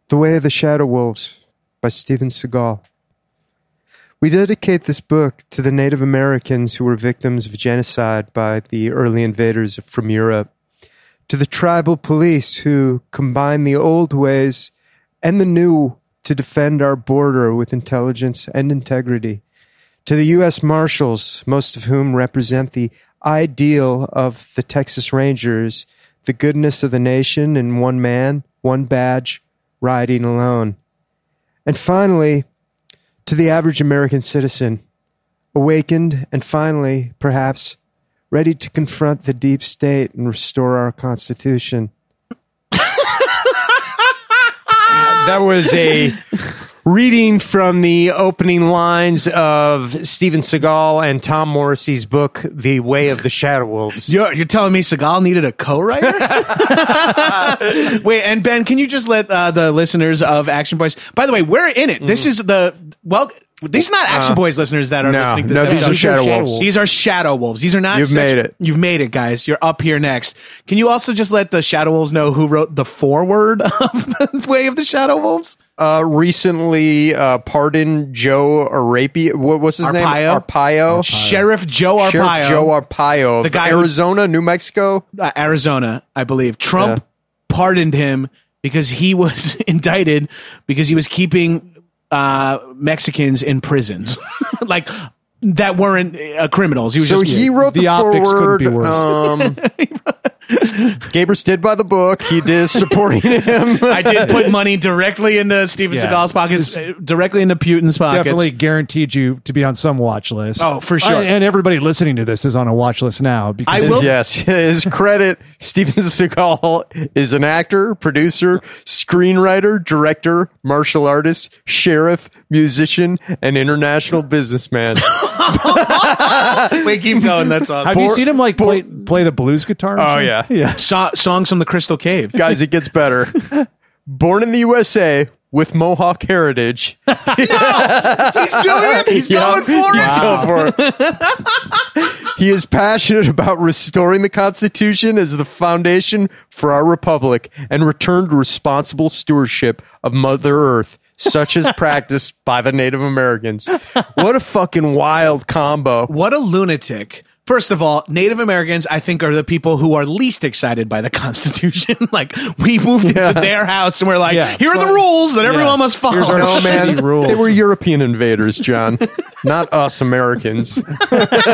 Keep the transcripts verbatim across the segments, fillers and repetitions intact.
The Way of the Shadow Wolves by Steven Seagal. We dedicate this book to the Native Americans who were victims of genocide by the early invaders from Europe, to the tribal police who combined the old ways and the new to defend our border with intelligence and integrity, to the U S Marshals, most of whom represent the ideal of the Texas Rangers, the goodness of the nation in one man, one badge, riding alone. And finally, to the average American citizen, awakened and finally, perhaps, ready to confront the deep state and restore our Constitution. That was a reading from the opening lines of Steven Seagal and Tom Morrissey's book, The Way of the Shadow Wolves. You're, you're telling me Seagal needed a co-writer? Wait, and Ben, can you just let uh, the listeners of Action Boys... By the way, we're in it. Mm. This is the... Well... These are not Action uh, Boys listeners that are no, listening to no, this. These are Shadow Wolves. Wolves. These are Shadow Wolves. These are not... You've such, made it. You've made it, guys. You're up here next. Can you also just let the Shadow Wolves know who wrote the foreword of The Way of the Shadow Wolves? Uh, recently, uh, pardoned Joe Arpaio. What was his Arpaio? name? Arpaio. Sheriff Joe Arpaio. Sheriff Joe Arpaio. The guy Arizona, who, New Mexico? Uh, Arizona, I believe. Trump yeah. pardoned him because he was indicted because he was keeping... uh Mexicans in prisons like that weren't uh, criminals. He was so just, he wrote the, the optics forward. Couldn't be worse. Um, Gabrus did by the book. He did supporting him. I did put money directly into Steven Yeah. Seagal's pockets, uh, directly into Putin's pockets. Definitely guaranteed you to be on some watch list. Oh, for sure. I, and everybody listening to this is on a watch list now. Because I will. Yes, his credit, Steven Seagal is an actor, producer, screenwriter, director, martial artist, sheriff, musician, and international businessman. Wait, keep going. That's awesome. Have Bor- you seen him like Bor- play, play the blues guitar? Oh, yeah. yeah. So- songs from the Crystal Cave. Guys, it gets better. Born in the U S A with Mohawk heritage. He's doing it. He's Yeah, going for he's it. going for it. He is passionate about restoring the Constitution as the foundation for our republic and return to responsible stewardship of Mother Earth, such as practiced by the Native Americans. What a fucking wild combo. What a lunatic. First of all, Native Americans, I think, are the people who are least excited by the Constitution. Like, we moved into Yeah. their house and we're like, Yeah. here are the rules that everyone must follow. Here's our No, man, shitty rules. they were European invaders, John. Not us Americans. Not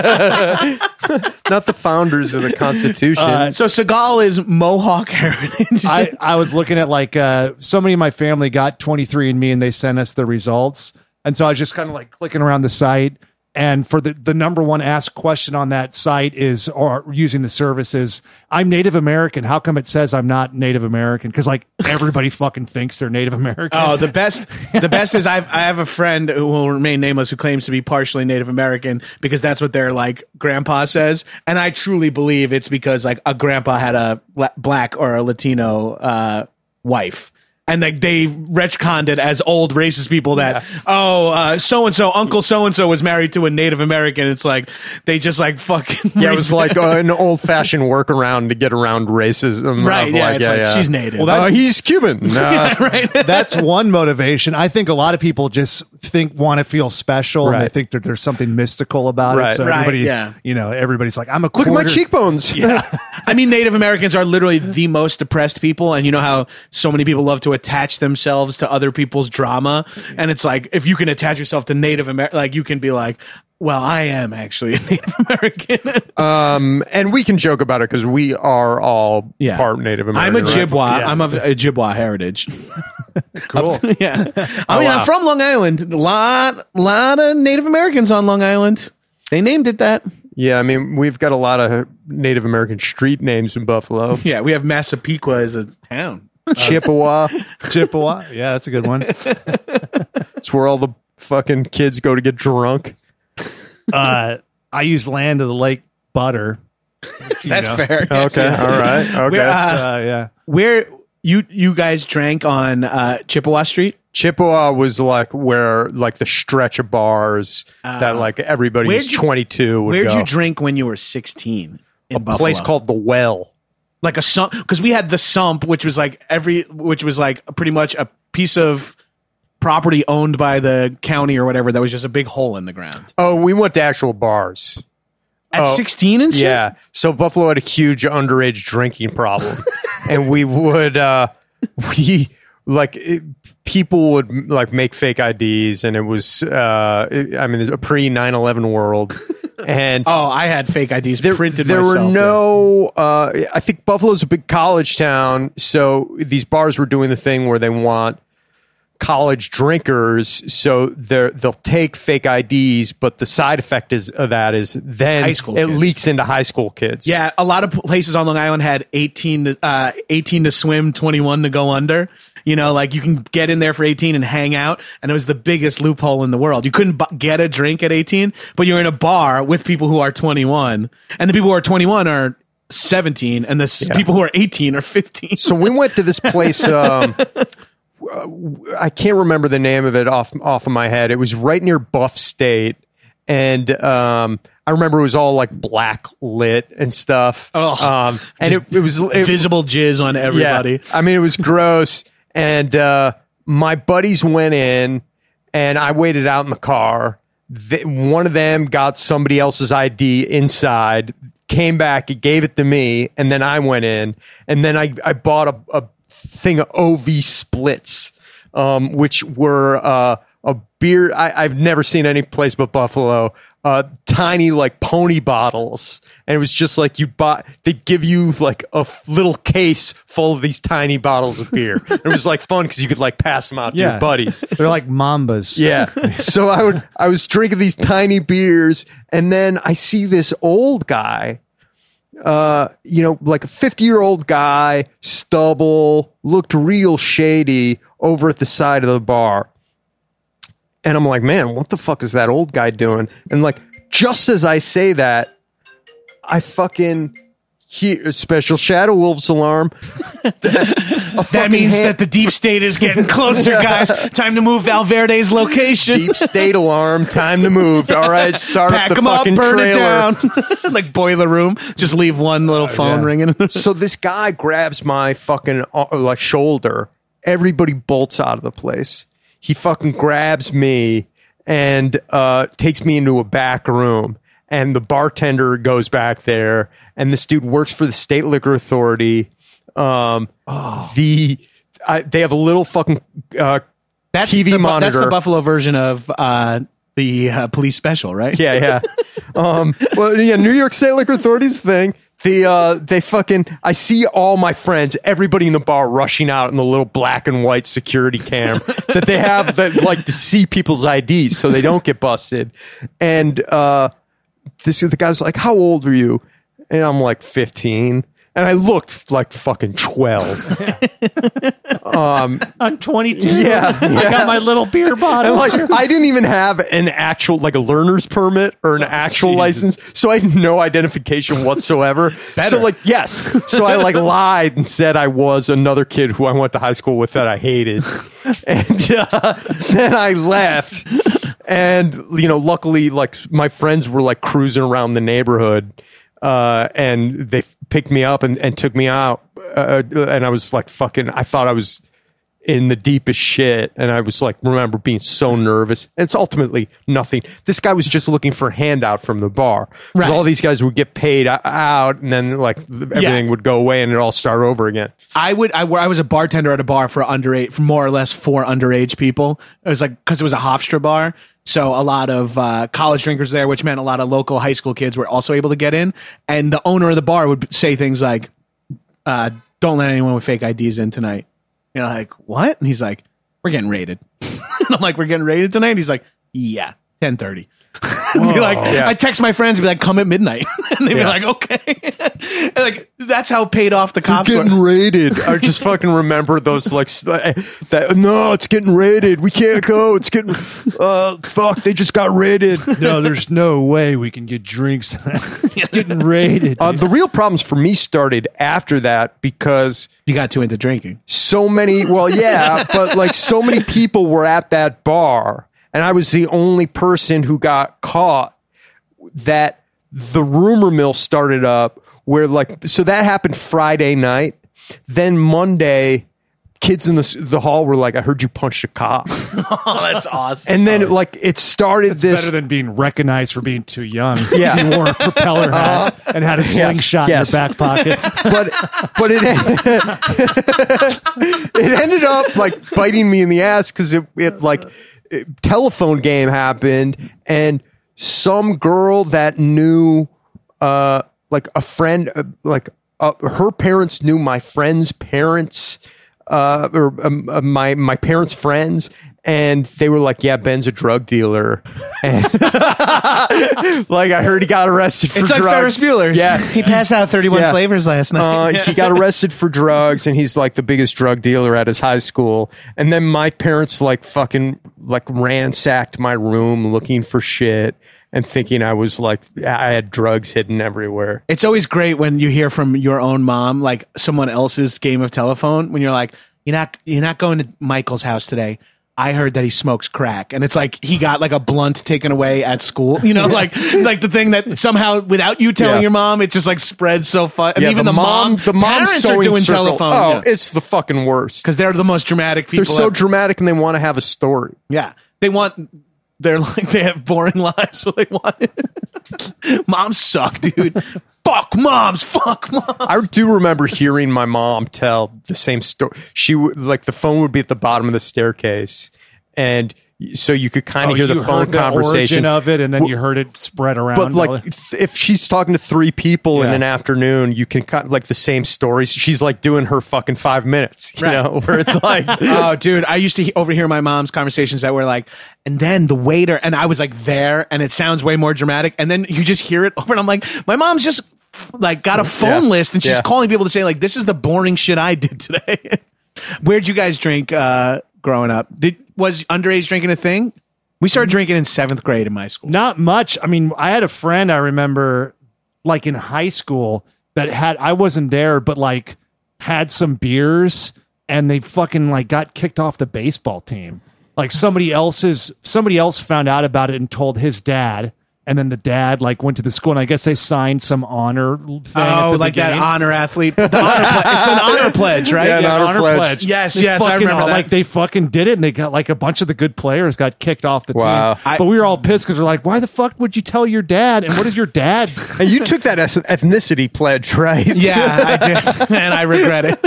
the founders of the Constitution. Uh, So Seagal is Mohawk heritage. I, I was looking at like uh, somebody in my family got twenty-three and me and they sent us the results. And so I was just kind of like clicking around the site. And for the, the number one asked question on that site is, or using the services, I'm Native American. How come it says I'm not Native American? Because like everybody fucking thinks they're Native American. Oh, the best! The best is I've I have a friend who will remain nameless who claims to be partially Native American because that's what their like grandpa says, and I truly believe it's because like a grandpa had a la- black or a Latino uh, wife. And like they retconned it as old racist people that yeah. oh uh, so and so Uncle so and so was married to a Native American. It's like they just like fucking yeah, it was like uh, an old fashioned workaround to get around racism. Right? Of Yeah, like, it's yeah, like yeah. she's Native. Well, Uh, he's Cuban. Nah. yeah, right. That's one motivation. I think a lot of people just think want to feel special, Right. and they think that there's something mystical about Right. it. So Right, everybody, yeah. you know, everybody's like, I'm a Look quarter. at my cheekbones. Yeah. I mean, Native Americans are literally the most depressed people, and you know how so many people love to attach themselves to other people's drama, and it's like if you can attach yourself to Native American, like you can be like, well, I am actually a Native American. Um, and we can joke about it because we are all Yeah. part Native I'm American. a right? Ojibwa. Yeah. I'm of Ojibwa heritage. Cool. yeah, I Oh, mean, wow. I'm from Long Island. A lot, lot of Native Americans on Long Island. They named it that. Yeah, I mean, we've got a lot of Native American street names in Buffalo. Yeah, we have Massapequa as a town. Chippewa. Chippewa. Yeah, that's a good one. It's where all the fucking kids go to get drunk. Uh, I use land of the lake butter. You That's know. fair. Okay, all right. Okay. We're, uh, Uh, yeah. Where you you guys drank on uh, Chippewa Street? Chippewa was like where like the stretch of bars that like everybody Where'd who's you- twenty-two would Where'd go. you drink when you were sixteen? In a Buffalo? place called the Well. like a sump, because we had the sump, which was like every, which was like pretty much a piece of property owned by the county or whatever that was just a big hole in the ground. Oh, we went to actual bars. At Oh, sixteen and shit? Yeah. So Buffalo had a huge underage drinking problem. And we would, uh, we, like, it, people would, like, make fake I Ds. And it was, uh, it, I mean, it's a pre nine eleven world. And Oh, I had fake I Ds there, printed there myself. were no, uh, I think Buffalo's a big college town. So these bars were doing the thing where they want college drinkers, so they're they'll take fake I Ds, but the side effect is of that is then High school it kids. leaks into high school kids. Yeah, a lot of places on Long Island had eighteen to, uh, eighteen to swim, twenty-one to go under. You know, like you can get in there for eighteen and hang out, and it was the biggest loophole in the world. You couldn't bu- get a drink at eighteen, but you're in a bar with people who are twenty-one, and the people who are twenty-one are seventeen, and the s Yeah. people who are eighteen are fifteen. So we went to this place. Um, I can't remember the name of it off off of my head. It was right near Buff State, and um, I remember it was all like black lit and stuff. Oh, um, and it, it was it, Visible jizz on everybody. Yeah. I mean, it was gross. And uh, my buddies went in, and I waited out in the car. Th- one of them got somebody else's I D inside, came back, he gave it to me, and then I went in, and then I, I bought a, a thing of O V splits, um, which were uh, a beer. I, I've never seen any place but Buffalo. Uh, tiny like pony bottles, and it was just like you bought. They'd give you like a f- little case full of these tiny bottles of beer. It was like fun because you could like pass them out to Yeah. your buddies. They're like mambas. Yeah. So I would I was drinking these tiny beers, and then I see this old guy, uh, you know, like a fifty-year-old guy, stubble, looked real shady over at the side of the bar. And I'm like, man, what the fuck is that old guy doing? And like, just as I say that, I fucking hear a special Shadow Wolves alarm. That means that the deep state is getting closer, guys. Time to move Valverde's location. deep state alarm. Time to move. All right, start Pack up the them up, fucking burn trailer. it down. Like boiler room. Just leave one little phone yeah. ringing. So this guy grabs my fucking uh, like shoulder. Everybody bolts out of the place. He fucking grabs me and uh, takes me into a back room. And the bartender goes back there, and this dude works for the state liquor authority. Um, the I, they have a little fucking uh, That's T V the, bu- monitor. That's the Buffalo version of uh, the uh, police special, right? Yeah, yeah. um, well, yeah, New York State Liquor Authority's thing. The uh, they fucking. I see all my friends, everybody in the bar rushing out in the little black and white security cam that they have that like to see people's I Ds so they don't get busted. And uh, this the guy's like, "How old are you?" And I'm like, fifteen. And I looked like fucking twelve. I'm twenty-two. Yeah, I yeah. got my little beer And bottle. like, I didn't even have an actual, like a learner's permit or an actual license. So I had no identification whatsoever. So like, yes. So I like lied and said I was another kid who I went to high school with that I hated. And uh, then I left. And, you know, luckily, like my friends were like cruising around the neighborhood. Uh, and they picked me up and, and took me out. Uh, and I was like, fucking, I thought I was in the deepest shit. And I was like, remember being so nervous. And it's ultimately nothing. This guy was just looking for a handout from the bar. Because Right. all these guys would get paid o- out, and then like everything Yeah. would go away and it'd all start over again. I would. I, I was a bartender at a bar for underage, for more or less for underage people. It was like because it was a Hofstra bar, so a lot of uh, college drinkers there, which meant a lot of local high school kids were also able to get in. And the owner of the bar would say things like, uh, "Don't let anyone with fake I Ds in tonight." You know, like what? And he's like, "We're getting raided." And I'm like, "We're getting raided tonight?" And he's like, "Yeah, ten thirty." Be like, Yeah. I text my friends and be like, "Come at midnight," and they'd be Yeah. like, "Okay." And like that's how paid off the cops Getting were. raided. I just fucking remember those like s- that. No, it's getting raided. We can't go. It's getting. Uh, fuck. They just got raided. no, there's no way we can get drinks. It's getting raided. Uh, the real problems for me started after that because You got too into drinking. so many. Well, yeah, but like so many people were at that bar, and I was the only person who got caught. That the rumor mill started up where like so that happened Friday night. Then Monday, kids in the the hall were like, "I heard you punched a cop," Oh, that's awesome. and then like it started It's this. better than being recognized for being too young. Yeah. He wore a propeller hat and had a slingshot yes. in your back pocket. but but it it ended up like biting me in the ass because it it like it, telephone game happened and some girl that knew uh like a friend uh, like uh, her parents knew my friend's parents uh or um, uh, my my parents' friends. And they were like, "Yeah, Ben's a drug dealer." And like I heard he got arrested for It's drugs. like Ferris Bueller. Yeah, He passed out thirty-one yeah. flavors last night. Uh, he got arrested for drugs, and he's like the biggest drug dealer at his high school. And then my parents like fucking like ransacked my room looking for shit and thinking I was like I had drugs hidden everywhere. It's always great when you hear from your own mom, like someone else's game of telephone, when you're like, "You're not, you're not going to Michael's house today. I heard that he smokes crack," and it's like he got like a blunt taken away at school, you know, like like the thing that somehow without you telling Yeah. your mom, it just like spreads so fun. And Yeah, even the, mom, the mom's parents are sewing doing circle. telephone. Oh, yeah. it's the fucking worst. Because they're the most dramatic They're people. so ever. dramatic, and they want to have a story. Yeah, they want. They're like they have boring lives, so they want. Moms suck, dude. Fuck moms. Fuck moms. I do remember hearing my mom tell the same story. She would like the phone would be at the bottom of the staircase, and so you could kind of Oh, hear the you phone heard the conversations origin of it, and then Well, you heard it spread around. But like, th- if she's talking to three people in Yeah. an afternoon, you can cut like the same stories. She's like doing her fucking five minutes, you Right. know, where it's like, Oh, dude, I used to he- overhear my mom's conversations that were like, and then the waiter, and I was like there, and it sounds way more dramatic, and then you just hear it over, and I'm like, my mom's just like got a phone Yeah. list, and she's Yeah. calling people to say like, this is the boring shit I did today. Where'd you guys drink uh, growing up? Did was underage drinking a thing? We started drinking in seventh grade in my school. Not much. I mean, I had a friend I remember, like in high school, that had I wasn't there, but like had some beers, and they fucking like got kicked off the baseball team. Like somebody else's somebody else found out about it and told his dad, and then the dad like went to the school, and I guess they signed some honor thing. at Oh, the like that beginning. honor athlete. The honor ple- it's an honor pledge, right? Yeah, an Yeah, honor honor pledge. pledge. Yes, They yes, I fucking- remember that. Like they fucking did it, and they got like a bunch of the good players got kicked off the Wow. team. I- but we were all pissed because we're like, why the fuck would you tell your dad? And what is your dad? and you took that as an ethnicity pledge, right? Yeah, I did, and I regret it.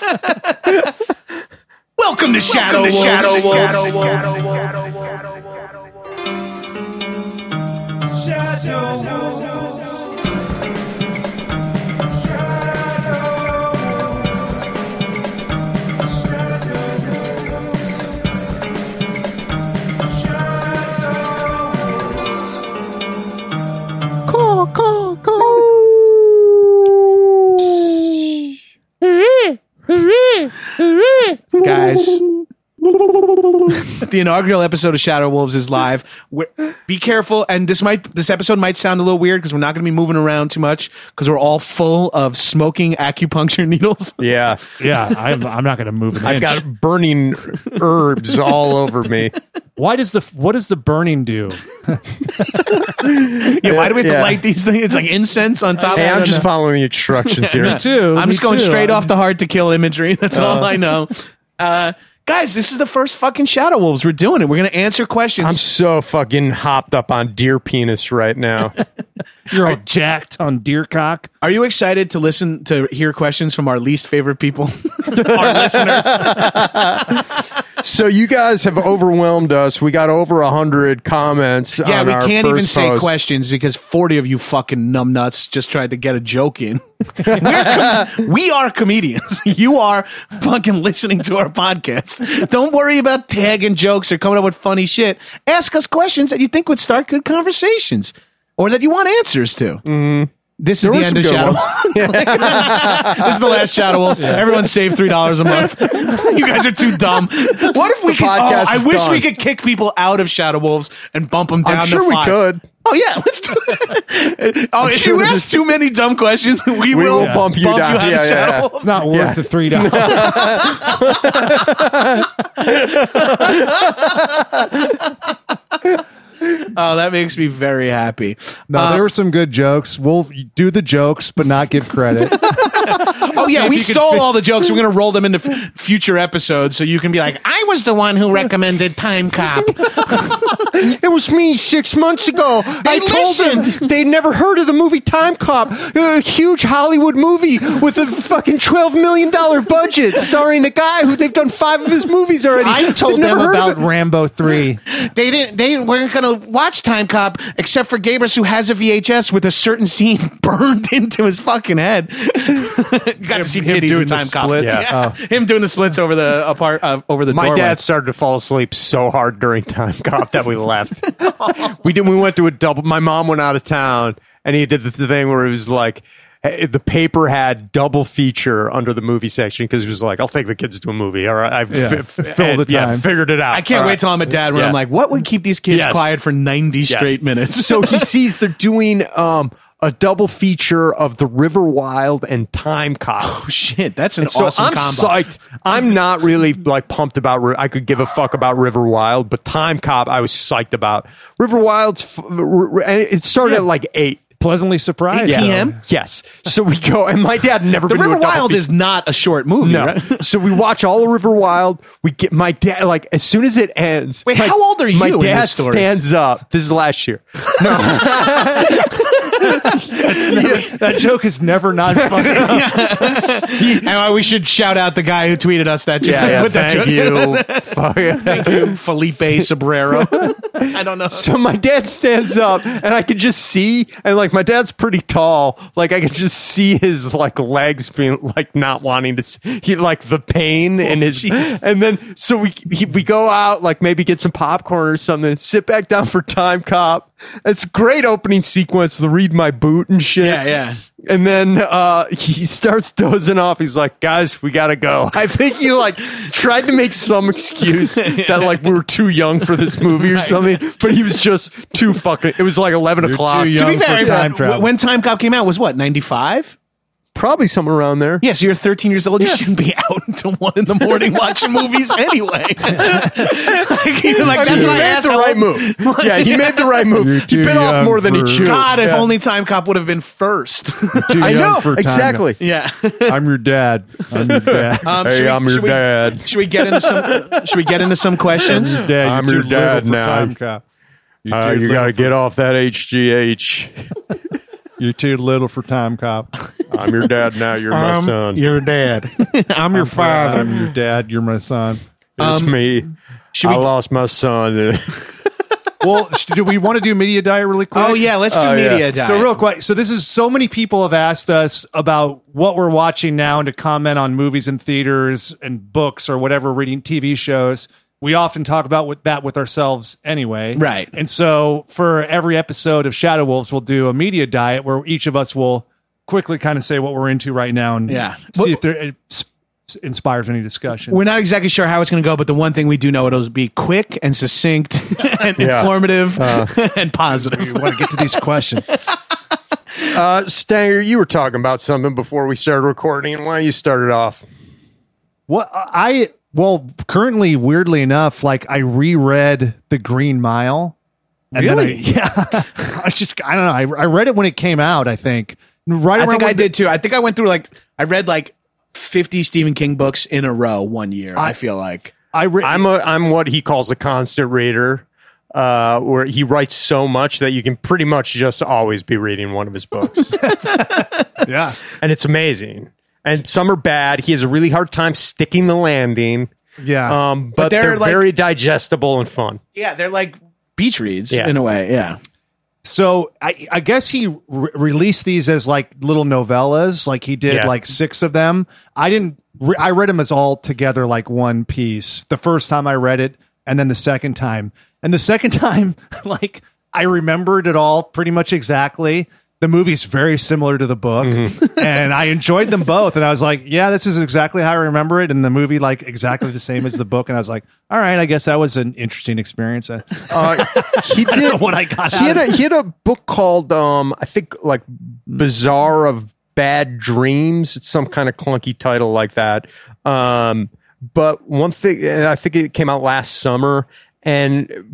Welcome to Shadow Wolves. Shadow Wolves. Call, call, call. Guys, the inaugural episode of Shadow Wolves is live. We're, be careful, and this might this episode might sound a little weird because we're not going to be moving around too much because we're all full of smoking acupuncture needles. Yeah, Yeah, I'm, I'm not going to move an I've inch. got burning herbs all over me. Why does the what does the burning do? Yeah, why do we have to Yeah. light these things? It's like incense on top. Hey, of I'm it. just following the instructions here. Me too. I'm me just going too. straight I'm- off the hard to kill imagery. That's all I know. Uh, guys, this is the first fucking Shadow Wolves. We're doing it. We're going to answer questions. I'm so fucking hopped up on deer penis right now. You're all jacked on deer cock. Are you excited to listen to hear questions from our least favorite people, our listeners? So you guys have overwhelmed us. We got over a hundred comments. Yeah, on we our can't even first say post. questions because forty of you fucking numbnuts just tried to get a joke in. We're com- we are comedians. You are fucking listening to our podcast. Don't worry about tagging jokes or coming up with funny shit. Ask us questions that you think would start good conversations or that you want answers to. Mm. This is There the were end of some Shadow good Wolves. This is the last Shadow Wolves. Everyone save three dollars a month. You guys are too dumb. What if we The could? Oh, podcast I is wish we done. could kick people out of Shadow Wolves and bump them down I'm to sure we five. could. Oh yeah, let's do it. Oh, if sure you we ask just- too many dumb questions, we, We will, will bump you down. out of Yeah, yeah, Shadow yeah. Wolves. It's not worth Yeah. the three dollars. Oh, that makes me very happy. No, Uh, there were some good jokes. We'll do the jokes, but not give credit. oh yeah, if we you could stole fit- all the jokes. We're gonna roll them into f- future episodes, so you can be like, "I was the one who recommended Time Cop." It was me six months ago. I told listened. them they'd never heard of the movie Time Cop, a huge Hollywood movie with a fucking twelve million dollars budget, starring a guy who they've done five of his movies already. I told They've them never heard about of it. Rambo three. They didn't. They weren't gonna watch Time Cop except for Gabrus, who has a V H S with a certain scene burned into his fucking head. You got to see him titties doing in the Time Cop. splits? Yeah, Oh. him doing the splits over the apart uh, over the My doorway. dad started to fall asleep so hard during Time Cop that we left. we did. We went to a double. My mom went out of town, and he did the thing where it was like eh, the paper had double feature under the movie section because he was like, "I'll take the kids to a movie." All right, I've Yeah, fi- fill and- the yeah, time. figured it out. I can't All wait right. till I'm a dad when Yeah. I'm like, what would keep these kids Yes. quiet for ninety Yes. straight minutes? So he sees they're doing um, a double feature of The River Wild and Time Cop. oh shit, that's an So awesome I'm combo. psyched. I'm not really like pumped about. Ri- I could give a fuck about River Wild, but Time Cop I was psyched about. River Wild's f- r- r- and it started at like eight. Pleasantly surprised. eight p m? Yes. So we go, and my dad never The been to River a double Wild feature. is not a short movie, No. right? So we watch all of River Wild. We get my dad like as soon as it ends. Wait, my- how old are you My in dad this story? stands up. This is last year. That joke is never not funny. And uh, we should shout out the guy who tweeted us that joke. Yeah, yeah. Put that Thank joke- you. Fuck yeah. Thank you, Felipe Sobrero. I don't know. So my dad stands up, and I could just see, and like my dad's pretty tall, like I could just see his like legs being like not wanting to. See, he like the pain in his, jeez. and then so we he, we go out, like maybe get some popcorn or something, sit back down for Time Cop. It's a great opening sequence. The read my boot and shit. Yeah, yeah. And then uh, he starts dozing off. He's like, "Guys, we gotta go." I think he like tried to make some excuse that like we were too young for this movie or something, but he was just too fucking. It was like eleven You're o'clock. too To be young fair, for time uh, travel. when Time Cop came out was what, ninety-five? Probably somewhere around there. Yeah, so you're thirteen years old. You shouldn't be out until one in the morning watching movies anyway. like, you're like, I that's mean, he my made ass. the How right old- move. Yeah, he made the right move. You're He too bit off young more than he for- chewed. God, if Yeah. only Time Cop would have been first. Too I young know for time. exactly. yeah. I'm your dad. I'm your dad. Um, Hey, should we- I'm your should we- dad. Should we get into some? Should we get into some questions? Your dad. I'm You're your too little dad for now. Time Cop. You're Uh, too you little got to for- get off that H G H. You're too little for Time Cop. I'm your dad now. You're my son. your dad. I'm your father. I'm your dad. You're my son. It's me. should I we- lost my son. Well, sh- do we want to do media diet really quick? Oh yeah, let's do Oh, yeah. media diet. So real quick, so this is so many people have asked us about what we're watching now and to comment on movies in theaters and books or whatever, reading T V shows. We often talk about with that with ourselves anyway. Right. And so for every episode of Shadow Wolves, we'll do a media diet where each of us will quickly kind of say what we're into right now and Yeah. see Well- if there it s- inspires any discussion. We're not exactly sure how it's going to go, but the one thing we do know it'll be quick and succinct and Yeah. informative Uh. and positive. We want to get to these questions. uh, Stanger, you were talking about something before we started recording. Why don't you start it off? What I well currently, weirdly enough, like I reread The Green Mile. And Really? Then I, yeah. I just I don't know. I, I read it when it came out. I think right I around think I when the- did too. I think I went through like I read like fifty Stephen King books in a row one year. I, I- feel like I read. I'm a I'm what he calls a constant reader, uh, where he writes so much that you can pretty much just always be reading one of his books, yeah. and it's amazing. And some are bad. He has a really hard time sticking the landing, Yeah. um, but, But they're they're, like- very digestible and fun. yeah, they're like beach reads Yeah. in a way. Yeah, So I, I guess he re- released these as like little novellas, like he did Yeah. like six of them. I didn't. Re- I read them as all together, like one piece. The first time I read it, and then the second time, and the second time, like I remembered it all pretty much exactly. The movie's very similar to the book, and I enjoyed them both. And I was like, "Yeah, this is exactly how I remember it." And the movie, like exactly the same as the book. And I was like, "All right, I guess that was an interesting experience." Uh, Uh, he I don't know did what I got. he out had of a he had a book called um I think like Bizarre of Bad Dreams. It's some kind of clunky title like that. Um, but one thing, and I think it came out last summer, and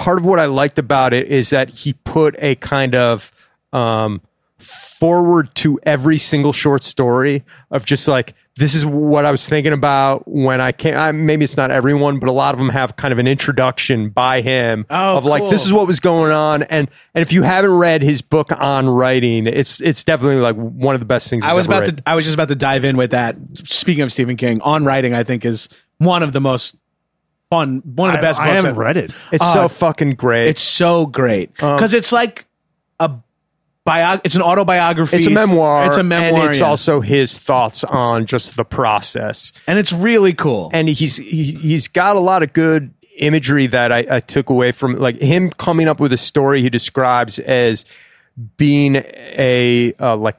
part of what I liked about it is that he put a kind of um, forward to every single short story of just like, this is what I was thinking about when I came. I, maybe it's not everyone, but a lot of them have kind of an introduction by him Oh, of like, cool. this is what was going on. And and if you haven't read his book on writing, it's it's definitely like one of the best things. I he's was ever about written. to. I was just about to dive in with that. Speaking of Stephen King, On Writing, I think is one of the most fun, one of the best I, books. I haven't I've- read it. It's Uh, so fucking great. It's so great because Um, it's like a bio. It's an autobiography. It's a memoir. It's a memoir. and it's yeah. also his thoughts on just the process. and it's really cool. And he's he, he's got a lot of good imagery that I, I took away from, like him coming up with a story he describes as being a uh, like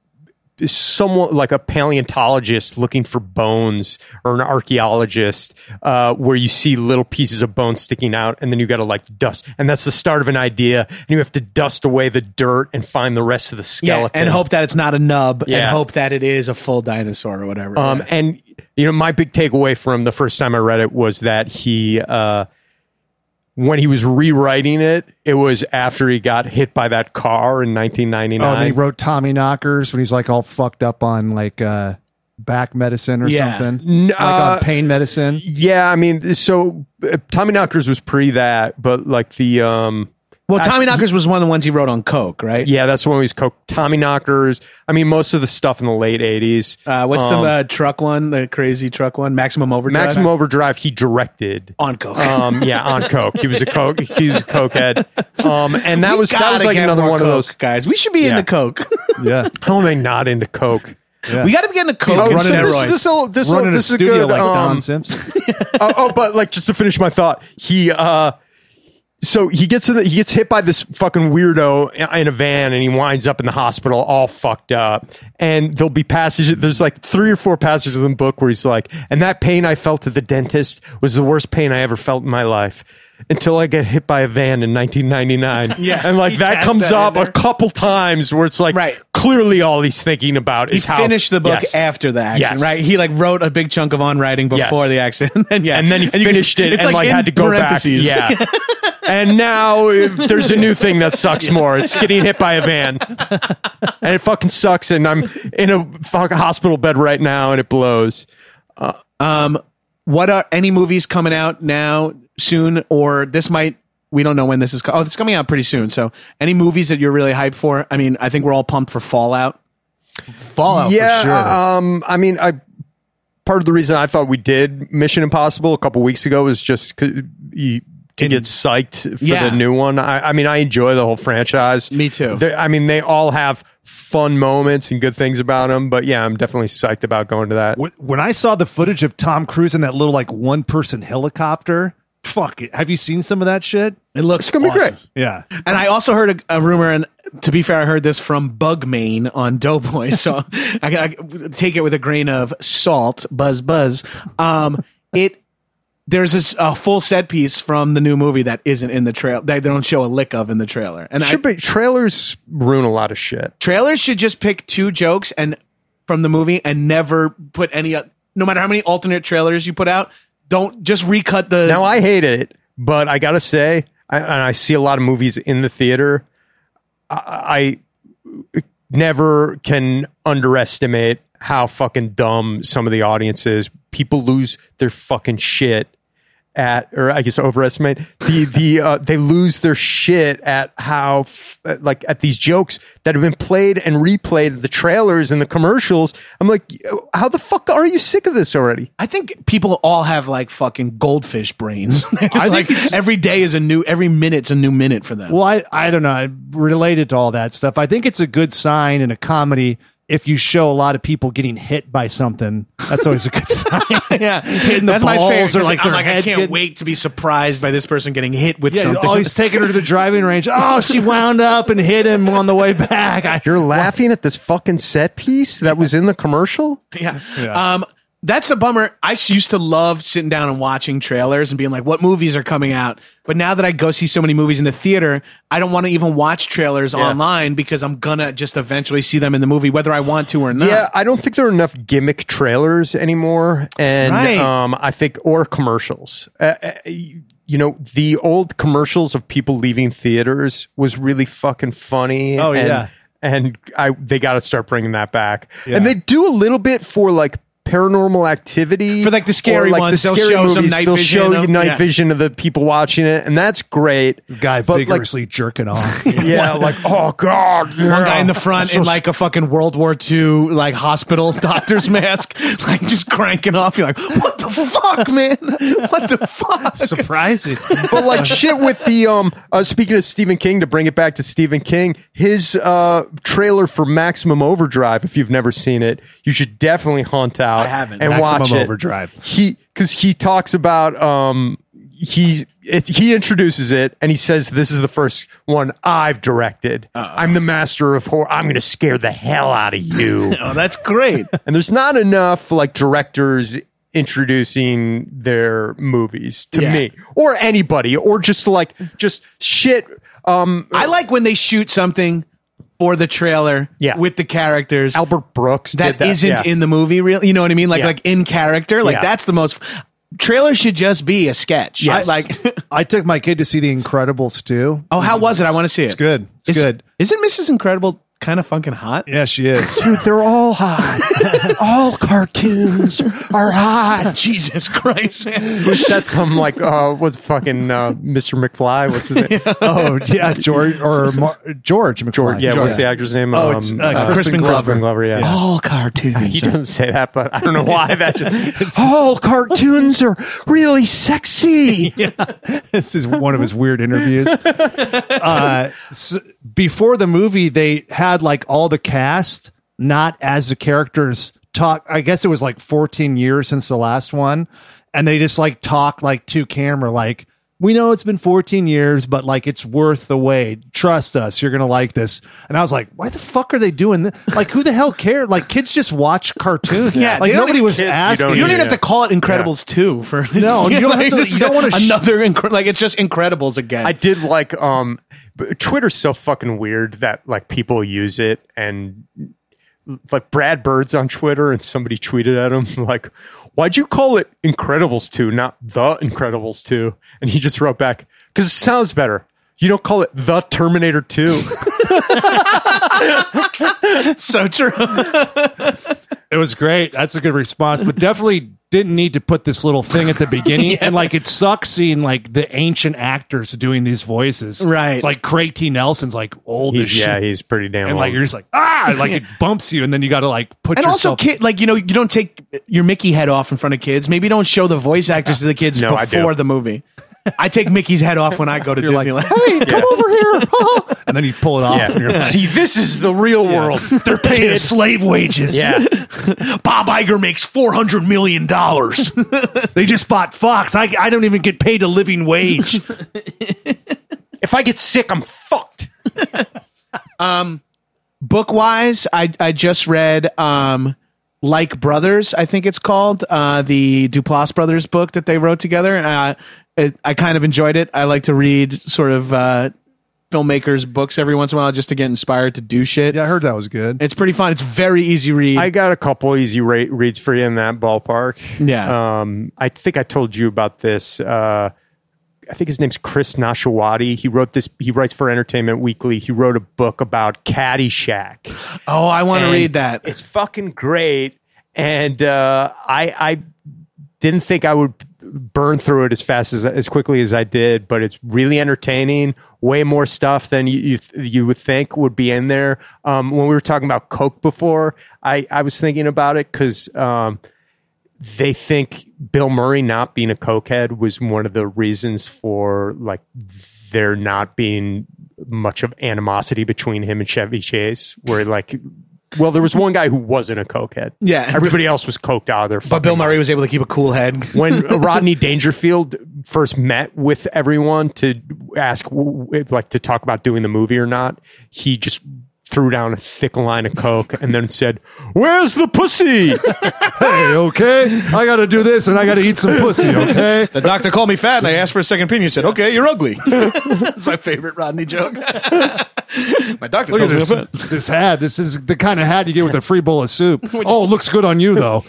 somewhat like a paleontologist looking for bones, or an archaeologist uh, where you see little pieces of bone sticking out, and then you got to like dust, and that's the start of an idea, and you have to dust away the dirt and find the rest of the yeah, skeleton, and hope that it's not a nub, and Yeah. hope that it is a full dinosaur or whatever. Um, Yeah. and you know, my big takeaway from the first time I read it was that he, uh, when he was rewriting it, it was after he got hit by that car in nineteen Oh, ninety-nine. and then he wrote Tommy Knockers when he's like all fucked up on like uh, back medicine or Yeah. something, N- like uh, on pain medicine. yeah, I mean, so uh, Tommy Knockers was pre that, but like the, um, well, Tommy Knockers was one of the ones he wrote on coke, right? yeah, that's when he was coke. Tommy Knockers. I mean, most of the stuff in the late eighties. Uh, what's Um, the uh, truck one? The crazy truck one? Maximum Overdrive. Maximum Overdrive, he directed. on coke. Um, yeah, on coke. He was a coke. He was a cokehead. Um, and that We was that gotta was like get another more one of coke, those. guys. We should be Yeah. into coke. Yeah, How am I not into coke? yeah. We got to be getting coke Oh, and so this steroids. this will this will running a this is a studio good. like um, Don Simpson. oh, oh, but like just to finish my thought, he uh, so he gets in the, he gets hit by this fucking weirdo in a van, and he winds up in the hospital all fucked up. And there'll be passages. There's like three or four passages in the book where he's like, "And that pain I felt at the dentist was the worst pain I ever felt in my life." Until I get hit by a van in nineteen ninety-nine. Yeah, and like he that tags comes that in up there. a couple times where it's like Right. clearly all he's thinking about He is how finished the book Yes. after the accident, Yes. right? He like wrote a big chunk of on writing before Yes. the accident, and yeah, and then he you can- finished it it's and like, in had to go parentheses. back. Yeah. And now if there's a new thing that sucks more. It's getting hit by a van. And it fucking sucks. And I'm in a fucking hospital bed right now and it blows. Um, what are any movies coming out now soon, or this might? We don't know when this is. Co- oh, it's coming out pretty soon. So, any movies that you're really hyped for? I mean, I think we're all pumped for Fallout. Fallout yeah. for sure. Um, I mean, I part of the reason I thought we did Mission Impossible a couple weeks ago was just 'cause you, to get psyched for Yeah. the new one. I, I mean, I enjoy the whole franchise. Me too. They- I mean, they all have fun moments and good things about them. But yeah, I'm definitely psyched about going to that. When- when I saw the footage of Tom Cruise in that little like one person helicopter, fuck it. Have you seen some of that shit? It looks It's gonna be awesome. great. Yeah. And I also heard a, a rumor, and to be fair, I heard this from Bugmain on Doughboy, so I gotta take it with a grain of salt. Buzz, buzz. Um, it there's this, a full set piece from the new movie that isn't in the trail. They don't show a lick of in the trailer. And I, Should be, trailers ruin a lot of shit. trailers should just pick two jokes and from the movie and never put any. No matter how many alternate trailers you put out, don't just recut the. Now I hate it, but I gotta say, I, and I see a lot of movies in the theater. I, I never can underestimate how fucking dumb some of the audience is. People lose their fucking shit at, or I guess overestimate the the uh, they lose their shit at how f- like at these jokes that have been played and replayed, the trailers and the commercials. I'm like, how the fuck are you sick of this already? I think people all have like fucking goldfish brains. It's I like think it's- every day is a new, every minute's a new minute for them. Well, I, I don't know. Related to all that stuff, I think it's a good sign in a comedy if you show a lot of people getting hit by something. That's always a good sign. Yeah, Hitting the that's my balls favorite. or like I'm their like, I head can't getting- wait to be surprised by this person getting hit with Yeah, something. oh, he's taking her to the driving range. Oh, she wound up and hit him on the way back. I, You're laughing at this fucking set piece that was in the commercial? yeah. Yeah. Um, That's the bummer. I s- used to love sitting down and watching trailers and being like, what movies are coming out? But now that I go see so many movies in the theater, I don't want to even watch trailers Yeah. online because I'm going to just eventually see them in the movie, whether I want to or not. Yeah, I don't think there are enough gimmick trailers anymore, and Right. um, I think or commercials. Uh, uh, you know, the old commercials of people leaving theaters was really fucking funny. Oh, and, yeah. and I they got to start bringing that back. Yeah. And they do a little bit for like Paranormal Activity, For, like, the scary or, like, ones, the they'll scary show some movies, night they'll vision show you of- night yeah. vision of the people watching it, and that's great. Guy But, like, vigorously jerking off. yeah, like oh god, One guy in the front So in like a fucking World War Two like hospital doctor's mask, like just cranking off. You're like, what the fuck, man? What the fuck? Surprising. But like shit with the um uh, speaking of Stephen King, to bring it back to Stephen King, his uh trailer for Maximum Overdrive, if you've never seen it, you should definitely hunt out I haven't. and Maximum watch it. Overdrive. He because he talks about um he's it, he introduces it and he says this is the first one I've directed. Uh-oh. I'm the master of horror. I'm going to scare the hell out of you. Oh, that's great. And there's not enough like directors introducing their movies to Yeah. me or anybody or just like just shit. Um, I like when they shoot something for the trailer Yeah. with the characters Albert Brooks that did that. isn't yeah. in the movie. Real, you know what I mean? Like Yeah. like in character. Like Yeah. that's the most. Trailer should just be a sketch. Yes. I, like, I took my kid to see The Incredibles too. oh, how was it? I want to see it. It's good. It's Is- good. Isn't Missus Incredible kind of fucking hot? Yeah, she is. Dude, they're all hot. all cartoons are hot. Jesus Christ, man. That's some like uh, what's fucking uh, Mister McFly? What's his name? Oh yeah, George or Mar- George McFly. George. Yeah, George. what's the actor's name? Oh, it's, uh, Crispin Glover. Crispin Glover. Yeah. All cartoons. He doesn't say that, but I don't know why that. Just, all cartoons are really sexy. This is one of his weird interviews. Uh, s before the movie, they had like all the cast, not as the characters talk. I guess it was like fourteen years since the last one, and they just like talk like to camera, like, we know it's been fourteen years, but like it's worth the wait. Trust us, you're gonna like this. And I was like, why the fuck are they doing this? Like, who the hell cared? Like, kids just watch cartoons. Yeah, like they don't nobody even- was kids, you asking. don't You don't even Yeah. have to call it Incredibles two for No, you don't have like, to- it's you don't wanna sh- another incre- like it's just Incredibles again. I did like um but Twitter's so fucking weird that like people use it and like Brad Bird's on Twitter and somebody tweeted at him like, why'd you call it Incredibles two, not The Incredibles two? And he just wrote back, because it sounds better. You don't call it The Terminator two. so true. It was great. That's a good response, but definitely didn't need to put this little thing at the beginning. And like, it sucks seeing like the ancient actors doing these voices. Right. It's like Craig T. Nelson's like old as He's, shit. yeah, he's pretty damn and like, old. you're just like, ah, like it bumps you. And then you got to like put And also, yourself. kid, like you know, you don't take your Mickey head off in front of kids. Maybe don't show the voice actors to the kids No, I do. before the movie. I take Mickey's head off when I go to You're like, Disneyland. hey, come over here. And then you pull it off. And you're Yeah. like, See, this is the real world. They're paying slave wages. Yeah. Bob Iger makes four hundred million dollars. they just bought Fox. I, I don't even get paid a living wage. If I get sick, I'm fucked. Book wise, I I just read um Like Brothers, I think it's called, uh, the Duplass brothers book that they wrote together. Uh, it, I kind of enjoyed it. I like to read sort of uh, filmmakers' books every once in a while just to get inspired to do shit. Yeah, I heard that was good. It's pretty fun. It's very easy read. I got a couple easy ra- reads for you in that ballpark. Yeah. Um, I think I told you about this. Uh, I think his name's Chris Nashawati. He wrote this. He writes for Entertainment Weekly. He wrote a book about Caddyshack. oh, I want to And read that. It's fucking great. And uh, I, I didn't think I would burn through it as fast as as quickly as I did, but it's really entertaining. Way more stuff than you you, you would think would be in there. Um, when we were talking about Coke before, I, I was thinking about it because um, they think Bill Murray not being a cokehead was one of the reasons for like there not being much of animosity between him and Chevy Chase, where like. Well, there was one guy who wasn't a cokehead. Yeah. Everybody else was coked out of their But fucking Bill Murray mind. was able to keep a cool head. When Rodney Dangerfield first met with everyone to ask, like, to talk about doing the movie or not, he just threw down a thick line of coke, and then said, "Where's the pussy?" Hey, okay, I got to do this, and I got to eat some pussy. Okay. The doctor called me fat, and I asked for a second opinion. He said, "Okay, you're ugly." That's my favorite Rodney joke. My doctor Look at told me this, I'm fat. this hat. This is the kind of hat you get with a free bowl of soup. Oh, it looks good on you, though.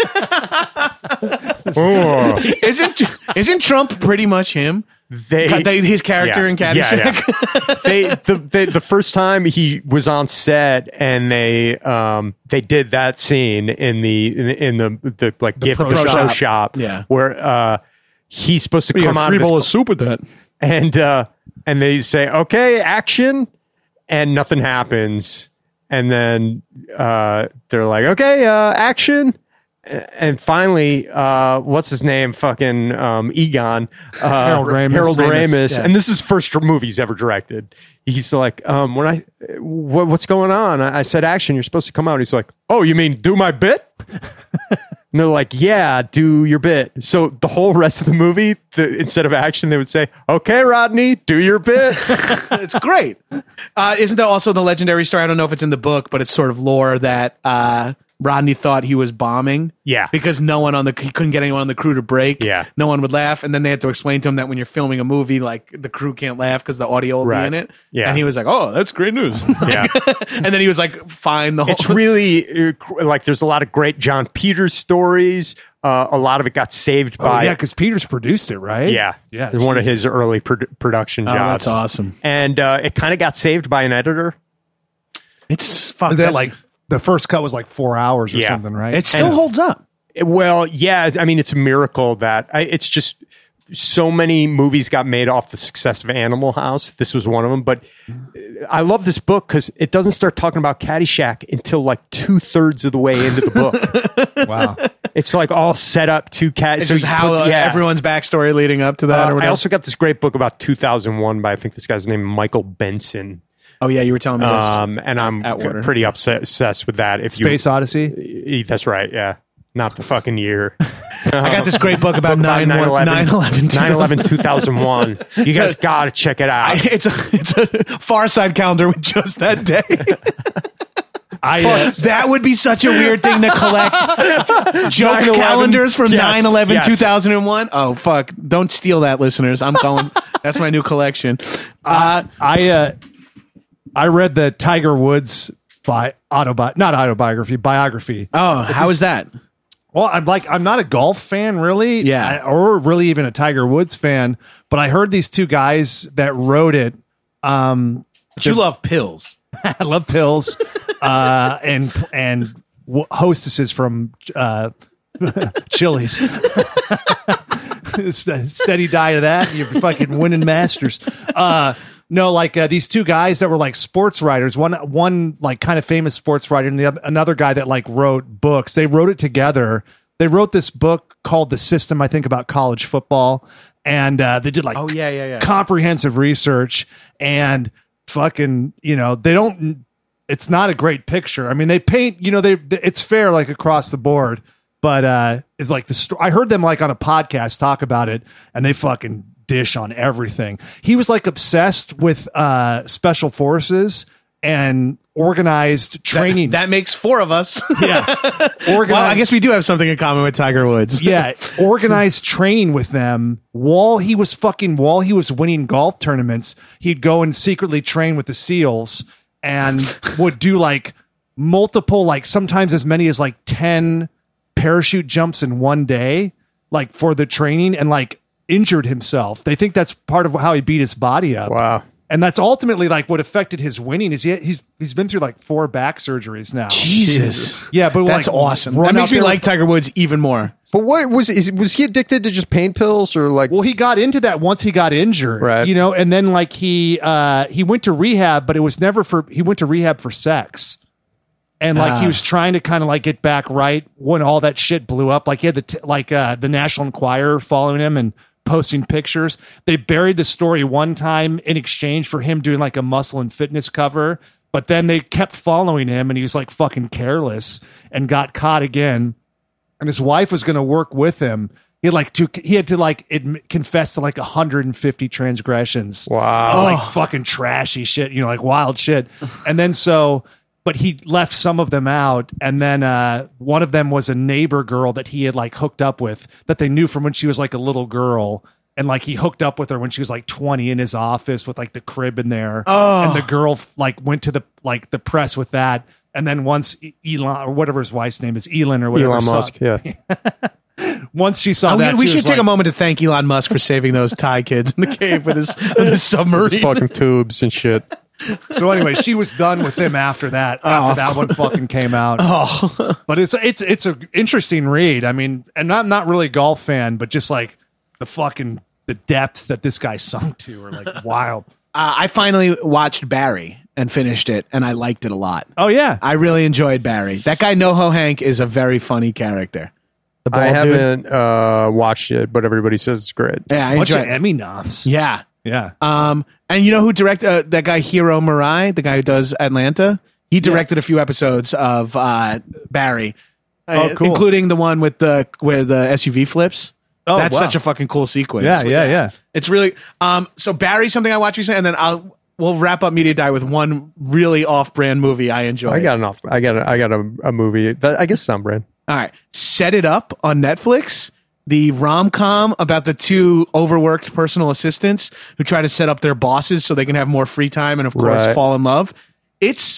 Oh. Isn't isn't Trump pretty much him? They, They- his character yeah, in Caddyshack. yeah, yeah. they, the, they, the first time he was on set, and they um they did that scene in the in, the- in the the like gift pro pro shop. shop, Yeah. where uh he's supposed to You come get a out free of his bowl of soup with that. and uh and they say, "Okay, action," and nothing happens, and then uh they're like, "Okay, uh action." And finally, uh, what's his name? Fucking um, Egon, uh, Harold Ramis. Harold Ramis, Ramis, yeah. and this is first movie he's ever directed. He's like, um, when I, what, what's going on? I, I said, "Action." You're supposed to come out. He's like, "Oh, you mean do my bit?" And they're like, "Yeah, do your bit." So the whole rest of the movie, the, instead of action, they would say, "Okay, Rodney, do your bit." It's great. Uh, isn't there also the legendary story? I don't know if it's in the book, but it's sort of lore that uh, Rodney thought he was bombing. Yeah. Because no one on the he couldn't get anyone on the crew to break. Yeah. No one would laugh, and then they had to explain to him that when you're filming a movie, like the crew can't laugh because the audio will Right. be in it. Yeah. And he was like, "Oh, that's great news." Yeah. And then he was like, "Fine." The whole It's really uh, cr- like there's a lot of great John Peters stories. Uh, a lot of it got saved Oh, by yeah, because Peters produced it, right? Yeah, Yeah. It was one of Jesus. his early produ- production Oh, jobs. that's awesome. And uh, it kind of got saved by an editor. It's fuck. That that's- like the first cut was like four hours or Yeah. something, right? it still and- holds up. It- well, yeah, I mean, it's a miracle that I, it's just so many movies got made off the success of Animal House. This was one of them. But I love this book because it doesn't start talking about Caddyshack until like two thirds of the way into the book. wow. It's like all set up to Cat. It's so just he how puts- uh, yeah. everyone's backstory leading up to that. Uh, or I whatever. also got this great book about two thousand one by I think this guy's name Michael Benson. oh yeah, you were telling me this. Um, and I'm Atwater. pretty upset, obsessed with that. If Space Odyssey. you, that's right, yeah, not the fucking year. I got this great book about Book about nine eleven nine eleven two thousand one. You guys got to check it out. It's a it's a Far Side calendar with just that day. I uh, That would be such a weird thing to collect. Joke nine eleven calendars from yes, nine eleven yes. two thousand one. Oh fuck! Don't steal that, listeners. I'm going. That's my new collection. Uh, I uh, I read the Tiger Woods by autobi not autobiography biography. oh, how is that? Well, I'm like I'm not a golf fan really, Yeah. I- or really even a Tiger Woods fan. But I heard these two guys that wrote it. Um, But you love pills. I love pills, uh, and and w- hostesses from uh, Chili's. St- Steady diet of that, you're fucking winning masters. Uh, no, like uh, these two guys that were like sports writers. One, one like kind of famous sports writer, and the other, another guy that like wrote books. They wrote it together. They wrote this book called The System, I think, about college football, and uh, they did like Oh yeah, yeah, yeah. comprehensive research and fucking, you know, they don't, it's not a great picture. I mean, they paint, you know, they, it's fair like across the board, but uh, it's like the story. I heard them like on a podcast talk about it, and they fucking dish on everything. He was like obsessed with uh, special forces and organized training. That makes four of us. yeah. Organized, Well, I guess we do have something in common with Tiger Woods. yeah, organized training with them while he was fucking while he was winning golf tournaments. He'd go and secretly train with the SEALs and would do like multiple, like sometimes as many as like ten parachute jumps in one day, like for the training, and like injured himself. They think that's part of how he beat his body up. Wow. And that's ultimately like what affected his winning. Is he, he's he's been through like four back surgeries now. Jesus. Yeah, but That's like, awesome. run That makes out me there like with- Tiger Woods even more. But what was is was he addicted to just pain pills or like? Well, he got into that once he got injured, Right. you know, and then like he uh he went to rehab, but it was never for he went to rehab for sex. And like he Ah. was trying to kind of like get back right when all that shit blew up. Like he had the t- like uh the National Enquirer following him and posting pictures. They buried the story one time in exchange for him doing like a muscle and fitness cover, but then they kept following him and he was like fucking careless and got caught again. And his wife was going to work with him. He had like two. He had to like admit, confess to like one hundred fifty transgressions. Wow. Of, like fucking trashy shit. You know, like wild shit. And then so, but he left some of them out. And then uh, one of them was a neighbor girl that he had like hooked up with that they knew from when she was like a little girl. And like he hooked up with her when she was like twenty in his office with like the crib in there. Oh. And the girl like went to the like the press with that. And then once Elon or whatever his wife's name is, Elon or whatever. Elon saw- Musk, yeah. Once she saw Oh, that, we we she should was take like, a moment to thank Elon Musk for saving those Thai kids in the cave with his, with his submarine. Those fucking tubes and shit. So anyway, she was done with him after that. After of that one fucking came out. Oh. But it's it's it's an interesting read. I mean, and I'm not really a golf fan, but just like the fucking the depths that this guy sunk to are like wild. Uh, I finally watched Barry and finished it, and I liked it a lot. Oh yeah, I really enjoyed Barry. That guy NoHo Hank is a very funny character. The I bald dude. haven't uh, watched it, but everybody says it's great. Yeah, I bunch of enjoyed it. Emmy noms. Yeah. Yeah. Um, and you know who directed uh, that guy Hiro Murai, the guy who does Atlanta? He directed a few episodes of uh, Barry, uh, Oh, cool. including the one with the where the S U V flips. Oh, That's wow. such a fucking cool sequence. Yeah, yeah, yeah. It's really um. So Barry, something I watched recently, and then I'll we'll wrap up Media Die with one really off-brand movie I enjoy. I got enough. I got. A, I got a, a movie. That, I guess some brand. All right, Set It Up on Netflix. The rom-com about the two overworked personal assistants who try to set up their bosses so they can have more free time and, of course, Right. fall in love. It's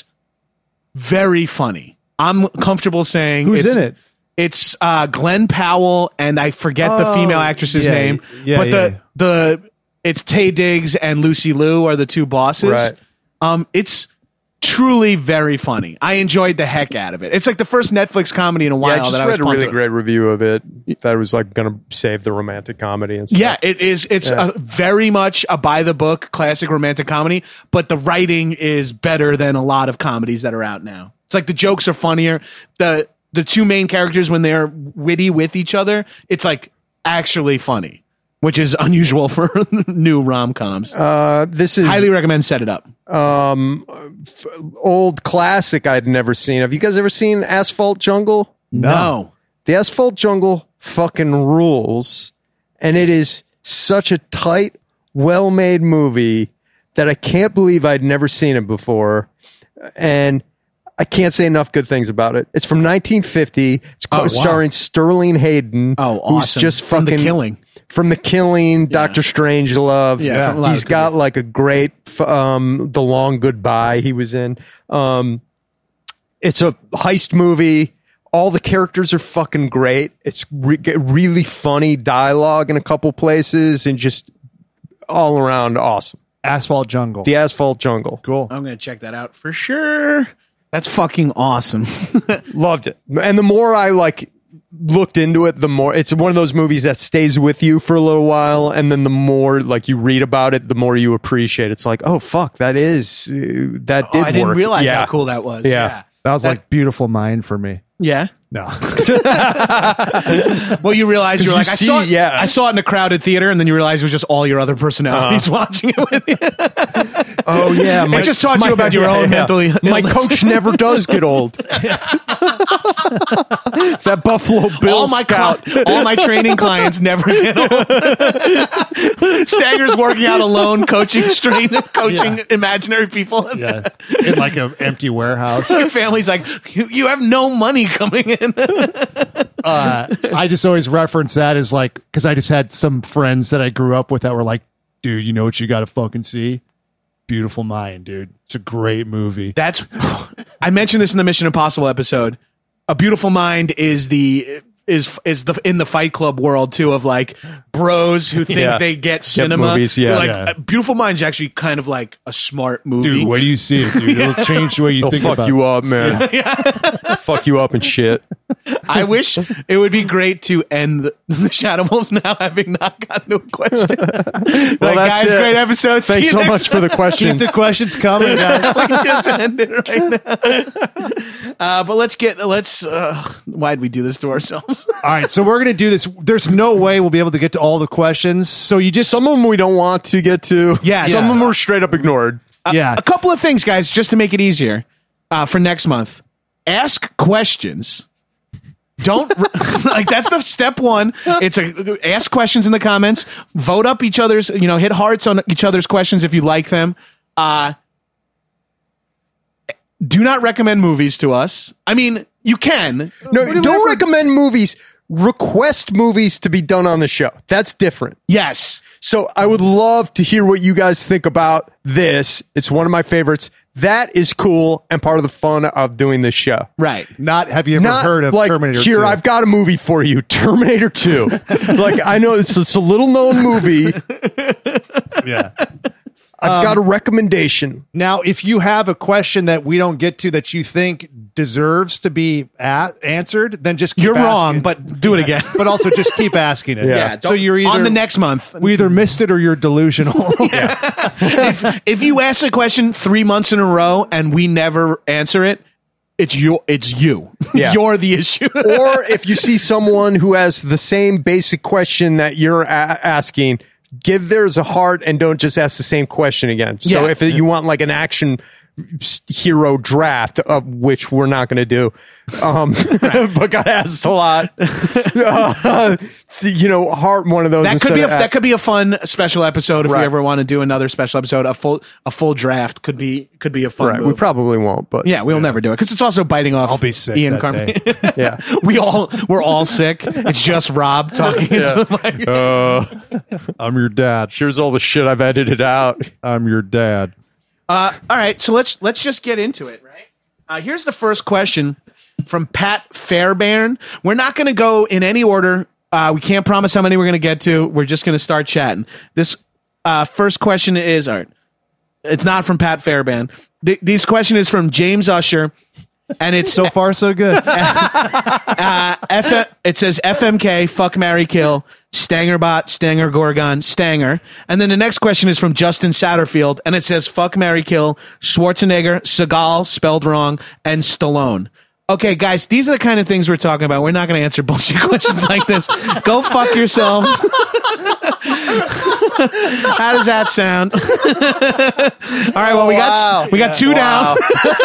very funny. I'm comfortable saying Who's it's, in it? It's uh, Glenn Powell, and I forget the Oh, female actress's yeah, name, yeah, but yeah, the yeah. the it's Taye Diggs and Lucy Liu are the two bosses. Right. Um, it's truly very funny. I enjoyed the heck out of it. It's like the first Netflix comedy in a while Yeah, I just that I was read a pumped really with. great review of it. That was like going to save the romantic comedy and stuff. Yeah, it is. It's Yeah. a very much a by the book classic romantic comedy, but the writing is better than a lot of comedies that are out now. It's like the jokes are funnier. The the two main characters, when they're witty with each other, it's like actually funny, which is unusual for new rom-coms. Uh, this is Highly recommend Set It Up. um, f- old classic I'd never seen. Have you guys ever seen Asphalt Jungle? No. The Asphalt Jungle fucking rules, and it is such a tight, well-made movie that I can't believe I'd never seen it before, and I can't say enough good things about it. It's from nineteen fifty. It's Oh, wow. starring Sterling Hayden, Oh, who's awesome. just From fucking The Killing. From The Killing, Doctor Strangelove. Yeah, from a lot he's of got like a great f- um, The Long Goodbye. He was in. Um, it's a heist movie. All the characters are fucking great. It's re- really funny dialogue in a couple places, and just all around awesome. Asphalt Jungle. The Asphalt Jungle. Cool. I'm going to check that out for sure. That's fucking awesome. Loved it. And the more I like looked into it, the more it's one of those movies that stays with you for a little while, and then the more like you read about it, the more you appreciate it. It's like, oh fuck, that is uh, that Oh, did I didn't work. realize Yeah. how cool that was. Yeah. Yeah. That was like Beautiful Mind for me. Yeah. No. Well, you realize you're you like, I see- saw it, yeah. I saw it in a crowded theater, and then you realize it was just all your other personalities watching it with you. Oh yeah, It just taught you about your own mental My illness. coach never does get old. That Buffalo Bill all my Scout. cli- all my training clients never get old. Stagger's working out alone, coaching straight, coaching Yeah. imaginary people. Yeah. In like an empty warehouse. Your family's like, you, you have no money coming in. uh, I just always reference that as like, because I just had some friends that I grew up with that were like, dude, you know what you got to fucking see? Beautiful Mind, dude. It's a great movie. That's. I mentioned this in the Mission Impossible episode. A Beautiful Mind is the is is the in the Fight Club world too, of like bros who think Yeah. they get cinema. movies, yeah. They're like, Yeah. uh, Beautiful Mind's actually kind of like a smart movie. Dude, where do you see it, dude? It'll change the way you They'll think fuck about you up, man. Fuck you up and shit. I wish it would be great to end the, the Shadow Wolves now having not gotten to a question. like, that's guys, it. great episode. See Thanks you so next much for the Keep questions. the questions coming, guys. we just ended right now. Uh, but let's get let's. Uh, why'd we do this to ourselves? All right, so we're gonna do this. There's no way we'll be able to get to all the questions. So you just Some of them we don't want to get to. Yeah. Some Yeah. of them were straight up ignored. yeah. A couple of things, guys, just to make it easier uh, for next month. Ask questions Don't like that's the step one. It's a ask questions in the comments. Vote up each other's. You know, hit hearts on each other's questions if you like them. Uh, do not recommend movies to us. I mean, you can. No, don't recommend movies. Request movies to be done on the show. That's different. Yes. So I would love to hear what you guys think about this. It's one of my favorites. That is cool and part of the fun of doing this show. Right. Not have you ever Not heard of like, Terminator here, two? I've got a movie for you, Terminator two. Like, I know it's, it's a little known movie. Yeah. I've got a recommendation. Now, if you have a question that we don't get to that you think deserves to be a- answered, then just keep You're asking. wrong, but do it again. But also just keep asking it. Yeah. So you're either on the next month. we either missed it or you're delusional. if if you ask a question three months in a row and we never answer it, it's your it's you. Yeah. You're the issue. Or if you see someone who has the same basic question that you're a- asking, give theirs a heart and don't just ask the same question again. So Yeah. if you want like an action hero draft, of which we're not going to do, um, but got asked a lot, uh, you know, heart one of those. That could be a, instead of- that could be a fun special episode if Right. we ever want to do another special episode. A full a full draft could be could be a fun. Right, move. we probably won't, but yeah, we'll never do it because it's also biting off. I'll be sick Ian that Carmen. day. yeah. we all we're all sick. It's just Rob talking into the mic. Uh, I'm your dad. here's all the shit I've edited out. I'm your dad. Uh, all right, so let's let's just get into it, right? Uh, here's the first question from Pat Fairbairn. We're not going to go in any order. Uh, we can't promise how many we're going to get to. We're just going to start chatting. This uh, first question is, all right, it's not from Pat Fairbairn. Th- this question is from James Usher, and it's So far, so good. uh, F- it says F M K, fuck, marry, kill, Stangerbot, Stanger, Gorgon, Stanger. And then the next question is from Justin Satterfield, and it says fuck, marry, kill, Schwarzenegger, Seagal, spelled wrong, and Stallone. Okay, guys, these are the kind of things we're talking about. We're not going to answer bullshit questions like this. Go fuck yourselves. How does that sound? All right, well, we got we got two down.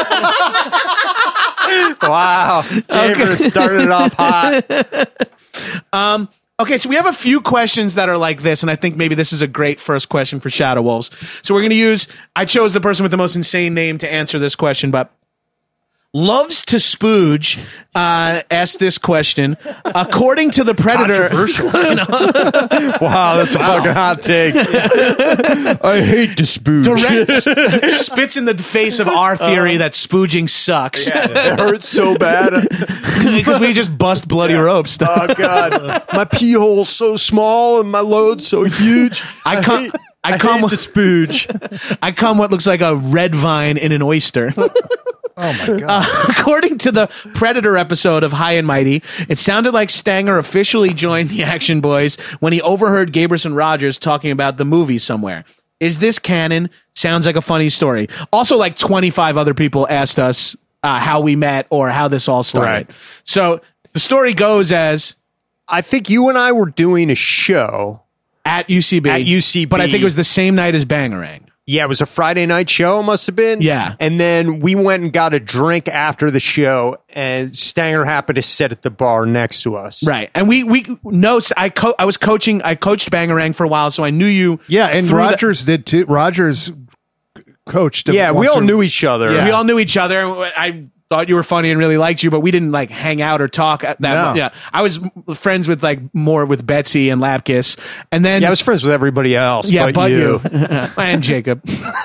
Wow. David started it off hot. Okay, so we have a few questions that are like this, and I think maybe this is a great first question for Shadow Wolves. So we're going to use, I chose the person with the most insane name to answer this question, but Loves to Spooge uh, asked this question. According to the Predator... Controversial. Wow, that's a fucking hot take. I hate to spooge. Direct spits in the face of our theory that spooging sucks. It hurts so bad. Because we just bust bloody ropes. Oh, God. My pee hole's so small and my load's so huge. I come... hate- I I come hate with to spooge. I come what looks like a red vine in an oyster. Oh my god. Uh, according to the Predator episode of High and Mighty, it sounded like Stanger officially joined the Action Boys when he overheard Gaberson Rogers talking about the movie somewhere. Is this canon? Sounds like a funny story. Also, like twenty-five other people asked us uh, how we met or how this all started. Right. So the story goes as I think you and I were doing a show. at U C B. At U C B. But I think it was the same night as Bangarang. Yeah, it was a Friday night show, it must have been. Yeah. And then we went and got a drink after the show, and Stanger happened to sit at the bar next to us. Right. And we, we know, I, co- I was coaching, I coached Bangarang for a while, so I knew you. Yeah, and through the- Rogers did too. Rogers coached. him Yeah, we once all or- knew each other. Yeah. We all knew each other. I thought you were funny and really liked you, but we didn't like hang out or talk at that No. much. Yeah. I was m- friends with like more with Betsy and Lapkus. And then Yeah, I was friends with everybody else. yeah, but, but you. you, and Jacob.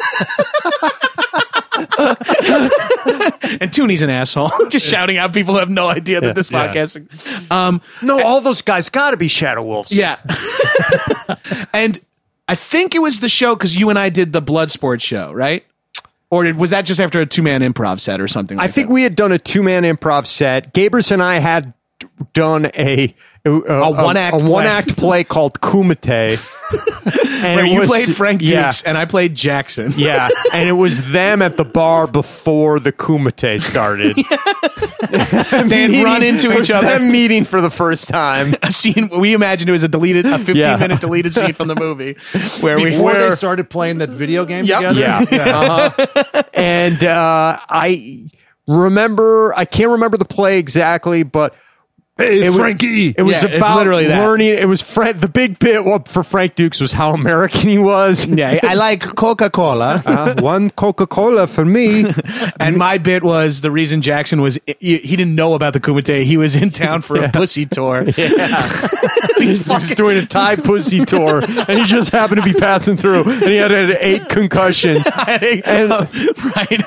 And Tooney's an asshole. Just shouting out people who have no idea that this Yeah. podcast. Um, No, all those guys got to be Shadow Wolves. yeah. And I think it was the show because you and I did the Bloodsport show, right? Or did, was that just after a two man improv set or something? Like I think that? we had done a two man improv set. Gabers and I had done a a, a one-act a play. one act play called Kumite. And where it you was- played Frank Dukes yeah, and I played Jackson. yeah, and it was them at the bar before the Kumite started. They had run into It was each other. them meeting for the first time. A scene we imagined it was a deleted, a fifteen Yeah. minute deleted scene from the movie where we Before where, they started playing that video game Yep. together. Yeah. Uh-huh. And uh, I remember, I can't remember the play exactly, but Hey, It was- Frankie. It was Yeah, it's about literally that. learning. It was Frank. The big bit for Frank Dukes was how American he was. Yeah, I like Coca-Cola. Uh, one Coca-Cola for me. And my bit was the reason Jackson was, he, he didn't know about the Kumite. He was in town for a pussy tour. He's just doing a Thai pussy tour, and he just happened to be passing through, and he had, had eight concussions. and, right.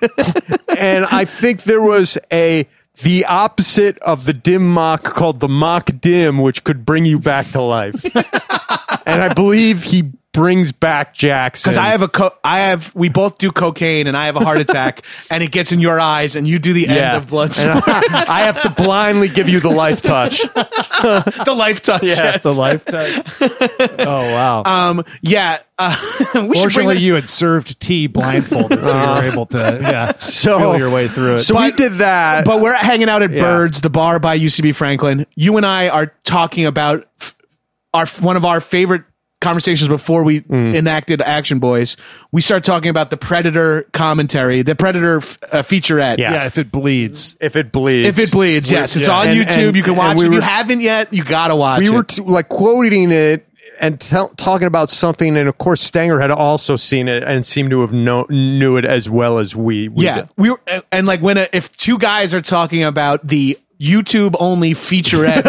And I think there was a the opposite of the dim mock called the mock dim, which could bring you back to life. And I believe he brings back Jackson. Because I have a, co- I have, we both do cocaine, and I have a heart attack, and it gets in your eyes, and you do the end of blood. And I, I have to blindly give you the life touch. The life touch. Yeah, yes. The lifetime. Oh wow. Um. Yeah. Uh, we should bring Fortunately, that- you had served tea blindfolded, so you were able to yeah So feel your way through it. So we But- did that. But we're hanging out at Yeah. Birds, the bar by U C B Franklin. You and I are talking about f- our one of our favorite conversations before we Mm. enacted Action Boys. We start talking about the Predator commentary, the Predator f- uh, featurette. Yeah. yeah, if it bleeds. if it bleeds, If it bleeds, yes, it's yeah. on And- YouTube. and- you can and watch we it. If you were- haven't yet, you gotta watch we it. were t- like quoting it and tell talking about something, and of course Stanger had also seen it and seemed to have know, knew it as well as we. we yeah, did. we were, uh, and like when a, if two guys are talking about the YouTube only featurette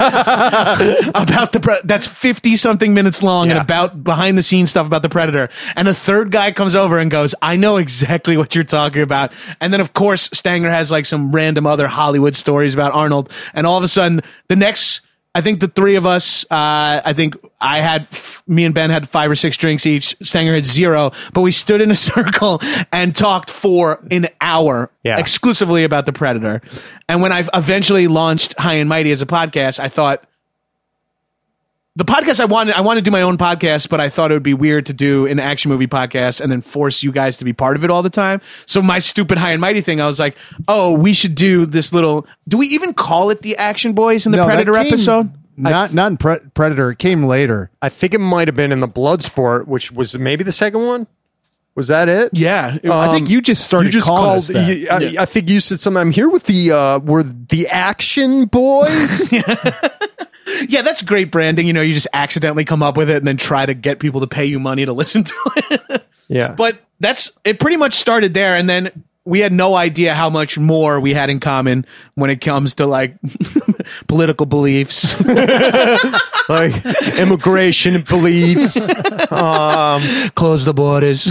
that- about the pre- that's fifty something minutes long and Yeah. about behind the scenes stuff about the Predator, and a third guy comes over and goes, I know exactly what you're talking about. And then of course Stanger has like some random other Hollywood stories about Arnold, and all of a sudden the next, I think the three of us, uh, I think I had, me and Ben had five or six drinks each. Stanger had zero, but we stood in a circle and talked for an hour Yeah. exclusively about the Predator. And when I eventually launched High and Mighty as a podcast, I thought the podcast I wanted, I wanted to do my own podcast, but I thought it would be weird to do an action movie podcast and then force you guys to be part of it all the time. So my stupid High and Mighty thing, I was like, oh, we should do this little, do we even call it the Action Boys in the No, that Predator came- episode? Not not in Pre- Predator. It came later. I think it might have been in the Bloodsport, which was maybe the second one. Was that it? Yeah. I think you just started You just calling called. us that. you- I, I think you said something. I'm here with the. Uh, we're the Action Boys. Yeah, that's great branding. You know, you just accidentally come up with it and then try to get people to pay you money to listen to it. Yeah, But that's, it pretty much started there. And then we had no idea how much more we had in common when it comes to like political beliefs. like immigration beliefs. um, Close the borders.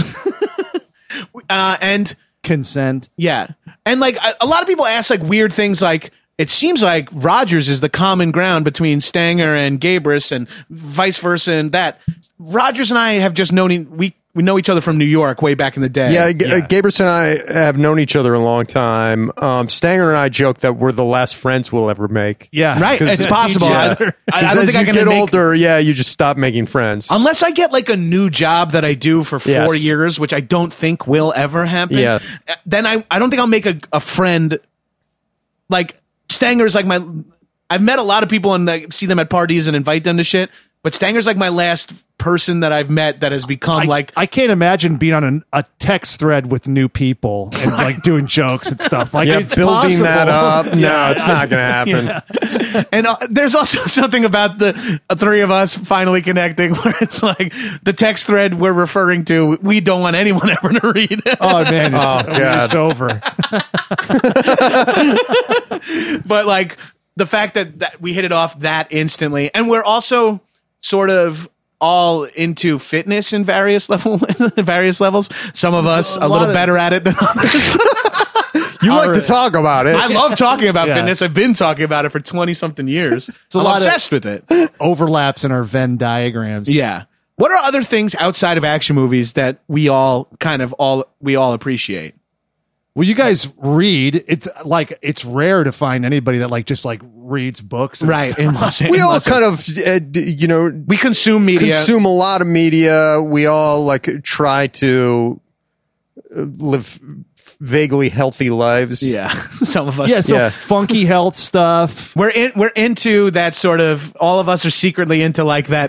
uh, and Consent. yeah. And like a, a lot of people ask like weird things like, it seems like Rogers is the common ground between Stanger and Gabrus and vice versa and that. Rogers and I have just known, e- we, we know each other from New York way back in the day. yeah, G- uh, Gabrus and I have known each other a long time. Um, Stanger and I joke that we're the last friends we'll ever make. Yeah, Right. 'Cause- It's possible. Yeah. I, I, I 'Cause don't as think I you can get make, older. Yeah, you just stop making friends. unless I get like a new job that I do for four Yes. years, which I don't think will ever happen. Yeah. Then I, I don't think I'll make a, a friend like Stanger's like my, I've met a lot of people and like, see them at parties and invite them to shit, but Stanger's like my last person that I've met that has become I, like, I can't imagine being on an, a text thread with new people and like doing jokes and stuff. Like yeah, it's building possible. that up. No, Yeah. it's not going to happen. and uh, there's also something about the uh, three of us finally connecting where it's like the text thread we're referring to, we don't want anyone ever to read. Oh man, it's, Oh, God. it's over. But like the fact that, that we hit it off that instantly, and we're also sort of all into fitness in various level various levels. Some of us a a, lot little of- better at it than others. You like All to right. talk about it. I love talking about Yeah. fitness. I've been talking about it for twenty something years. a I'm lot of- obsessed with it. Overlaps in our Venn diagrams. Yeah. What are other things outside of action movies that we all kind of all we all appreciate? Well, you guys read. It's like it's rare to find anybody that like just like reads books. And Right. stuff. In Los, we in all Los- kind of, uh, d- you know, we consume media. consume a lot of media. We all like try to uh, live vaguely healthy lives. yeah. Some of us. Yeah, so Yeah. funky health stuff. We're in we're into that sort of all of us are secretly into like that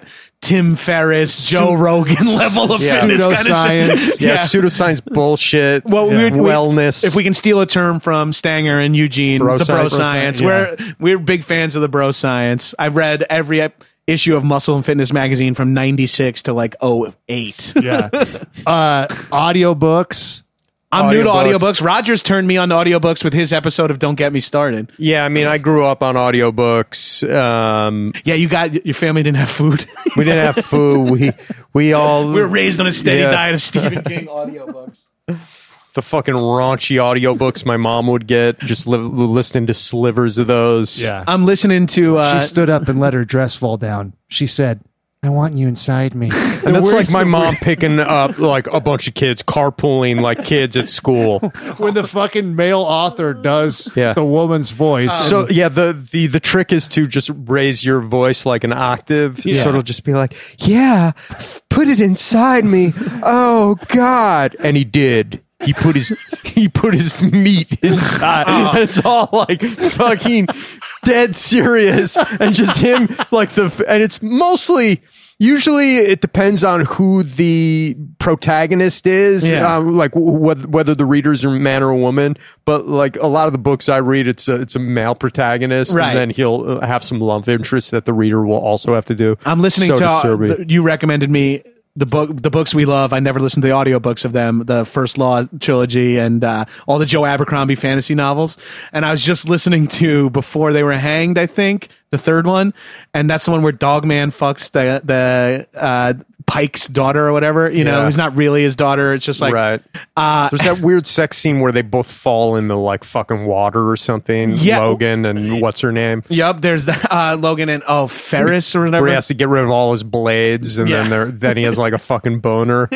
Tim Ferriss, Joe Rogan level of Yeah. fitness kind of Pseudoscience. shit. Yeah, pseudoscience bullshit. Well, we yeah. would- we- wellness. If we can steal a term from Stanger and Eugene, Bro the bro science. science, we're we're big fans of the bro science. I've read every ep- issue of Muscle and Fitness magazine from ninety-six to like oh eight. Yeah. Uh, audiobooks. I'm new to Audiobooks. audiobooks. Rogers turned me on to audiobooks with his episode of Don't Get Me Started. yeah, I mean, I grew up on audiobooks. Um, Yeah, you got your family didn't have food. we didn't have food. We we all we were raised on a steady Yeah. diet of Stephen King audiobooks. the fucking raunchy audiobooks my mom would get, just li- listening to slivers of those. Yeah. I'm listening to uh, She stood up and let her dress fall down. She said, I want you inside me. And that's like my mom picking up like a bunch of kids, carpooling like kids at school. When the fucking male author does Yeah. the woman's voice. So yeah, the, the the trick is to just raise your voice like an octave. Yeah. So it'll just be like, yeah, f- put it inside me. Oh God. And he did. He put his he put his meat inside. And it's all like fucking dead serious. And just him like the and it's mostly usually it depends on who the protagonist is, Yeah. um, like w- whether, whether the readers are man or woman. But like a lot of the books I read, it's a, it's a male protagonist, Right. and then he'll uh, have some love interest that the reader will also have to do. I'm listening So to uh, disturbing. the, you recommended me the book the books we love. I never listened to the audiobooks of them, the First Law trilogy and uh, all the Joe Abercrombie fantasy novels. And I was just listening to Before They Were Hanged, I think, the third one, and that's the one where Dogman fucks the the uh, Pike's daughter or whatever, you know, Yeah. who's not really his daughter. It's just like right. uh, There's that weird sex scene where they both fall in the like fucking water or something. Yeah. Logan and what's her name? Yep, there's the uh, Logan and oh Ferris or whatever. Where he has to get rid of all his blades, and Yeah. then there, then he has like a fucking boner.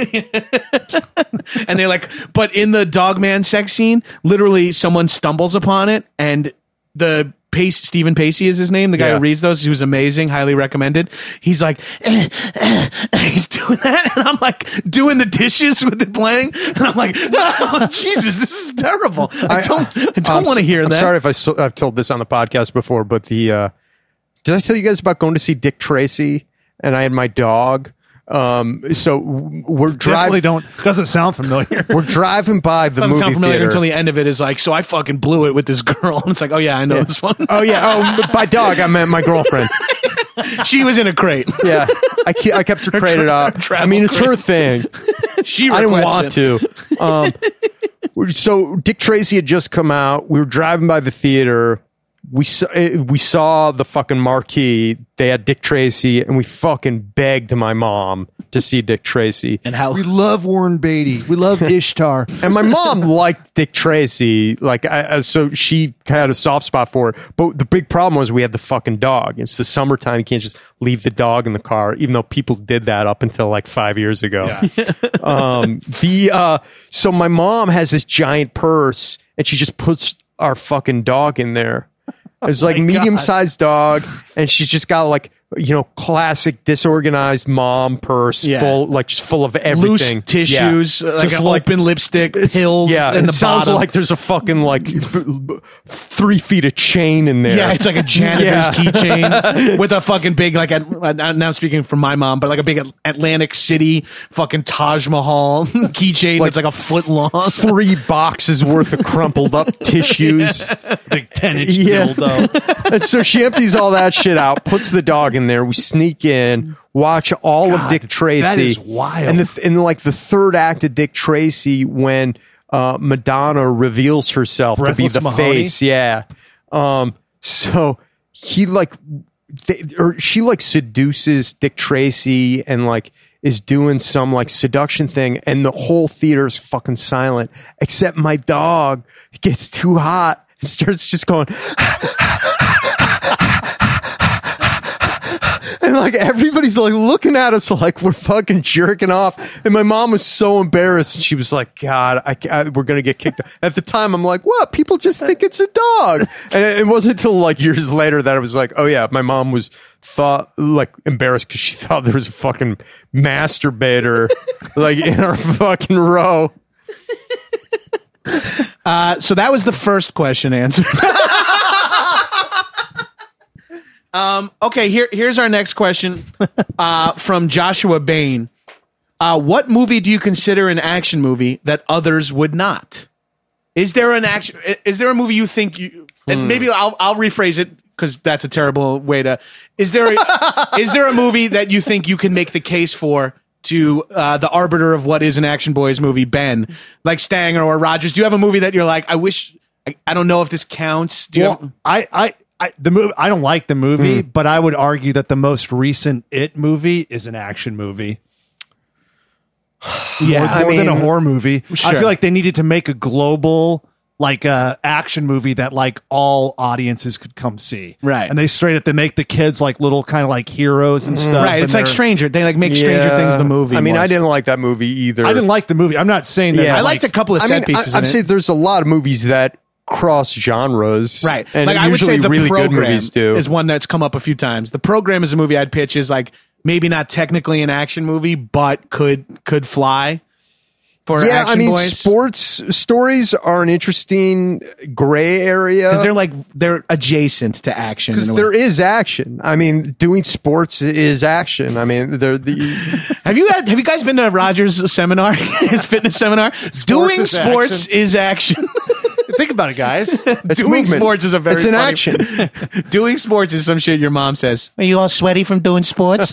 And they like, but in the Dogman sex scene, literally someone stumbles upon it, and the Pace Stephen Pacey is his name, the guy Yeah. who reads those, who's amazing, highly recommended. He's like, eh, eh, eh, he's doing that, and I'm like doing the dishes with it playing, and I'm like, oh Jesus, this is terrible. I don't, I, don't I'm want to s- hear I'm that. sorry if I so, I've told this on the podcast before, but the uh, did I tell you guys about going to see Dick Tracy? And I had my dog. Um, so we're Definitely driving. don't. Doesn't sound familiar. We're driving by the Doesn't movie sound familiar theater. until the end of it is like, so I fucking blew it with this girl, and it's like, oh yeah, I know this one. Oh yeah. Oh, by dog I meant my girlfriend. She was in a crate. Yeah, I, ke- I kept her crated up. I travel mean, it's her crate. thing. She I didn't requested. want to. Um, so Dick Tracy had just come out. We were driving by the theater. We saw, we saw the fucking marquee. They had Dick Tracy, and we fucking begged my mom to see Dick Tracy. And how We love Warren Beatty. We love Ishtar. And my mom liked Dick Tracy, like I, I- so she had a soft spot for it. But the big problem was we had the fucking dog. It's the summertime; you can't just leave the dog in the car, even though people did that up until like five years ago. um, the uh, so my mom has this giant purse, and she just puts our fucking dog in there. It's like medium sized dog, and she's just got like, you know, classic disorganized mom purse, Yeah. full like just full of loose everything, tissues, Yeah. like Just an open lipstick, it's- pills, Yeah, in it the sounds bottom. like there's a fucking like b- b- three feet of chain in there. Yeah, it's like a janitor's Yeah. keychain with a fucking big, like, at, now I'm speaking from my mom, but like a big Atlantic City fucking Taj Mahal keychain Like that's like a foot long. three boxes worth of crumpled up tissues. Big ten inch Yeah. dildo. And so she empties all that shit out, puts the dog in there. We sneak in, watch all of Dick Tracy. that is wild. And the th- in like the third act of Dick Tracy, when uh, Madonna reveals herself to be Breathless the Mahoney? face, yeah. Um, so he like, they, or she like seduces Dick Tracy and like is doing some like seduction thing, and the whole theater is fucking silent except my dog gets too hot and starts just going. And like everybody's like looking at us like we're fucking jerking off. And my mom was so embarrassed. She was like, God, I, I, we're going to get kicked out. At the time, I'm like, what? People just think it's a dog. And it, it wasn't until like years later that I was like, oh yeah, my mom was thought like embarrassed because she thought there was a fucking masturbator like in our fucking row. Uh, so that was the first question answered. Um, okay, here here's our next question uh, from Joshua Bain. Uh, what movie do you consider an action movie that others would not? Is there an action? Is there a movie you think you? And maybe I'll I'll rephrase it because that's a terrible way to. Is there a, is there a movie that you think you can make the case for to uh, the arbiter of what is an Action Boys movie, Ben, like Stanger or Rogers? Do you have a movie that you're like, I wish I, I don't know if this counts? Do you Well, have, I, I, I, the movie. I don't like the movie, but I would argue that the most recent It movie is an action movie. yeah, more, I more than a mean, horror movie. I sure. feel like they needed to make a global, like, uh, action movie that like all audiences could come see. Right. And they straight up they make the kids like little kind of like heroes and stuff. right. and It's like they're- Stranger. They like make Stranger Yeah. Things the movie. I mean, more. I didn't like that movie either. I didn't like the movie. I'm not saying that. Yeah. I like, liked a couple of I set mean, pieces. I, in I'd it. say there's a lot of movies that cross genres, Right. And like I would say usually the really good program movies do. is one that's come up a few times. The program is a movie I'd pitch is like maybe not technically an action movie, but could could fly for yeah, Action I mean, Boys. sports stories are an interesting gray area Because they're like they're adjacent to action. because in a way. there is action. I mean, doing sports is action. I mean, they're the Have you had, have you guys been to Rogers' seminar, his fitness seminar? Doing is sports action. is action. think about it, guys. it's Doing movement. sports is a very it's an funny- action. Doing sports is some shit your mom says. Are you all sweaty from doing sports?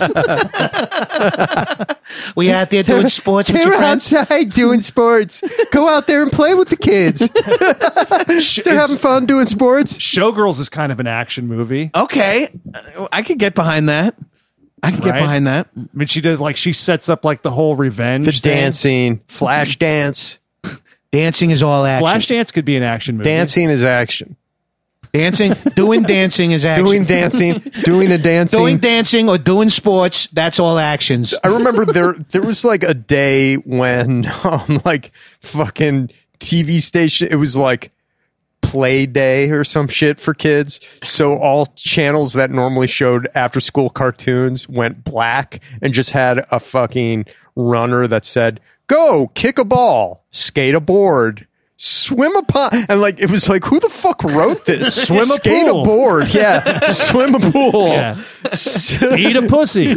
Were you out there doing sports with They're your friends? outside doing sports. Go out there and play with the kids. They're having fun doing sports. Showgirls is kind of an action movie. Okay, Uh, I could get behind that. I can get Right? behind that. I mean, she does like she sets up like the whole revenge. The thing. dancing, flash dance. Dancing is all action. Flashdance could be an action movie. Dancing is action. Dancing, doing dancing is action. Doing dancing, doing a dancing. doing dancing or doing sports, that's all actions. I remember there there was like a day when um like fucking T V station it was like play day or some shit for kids. So all channels that normally showed after school cartoons went black and just had a fucking runner that said, "Go kick a ball, skate a board, swim a pond," and like it was like, who the fuck wrote this? Swim a skate pool. a board, yeah, swim a pool. Yeah. Eat a pussy.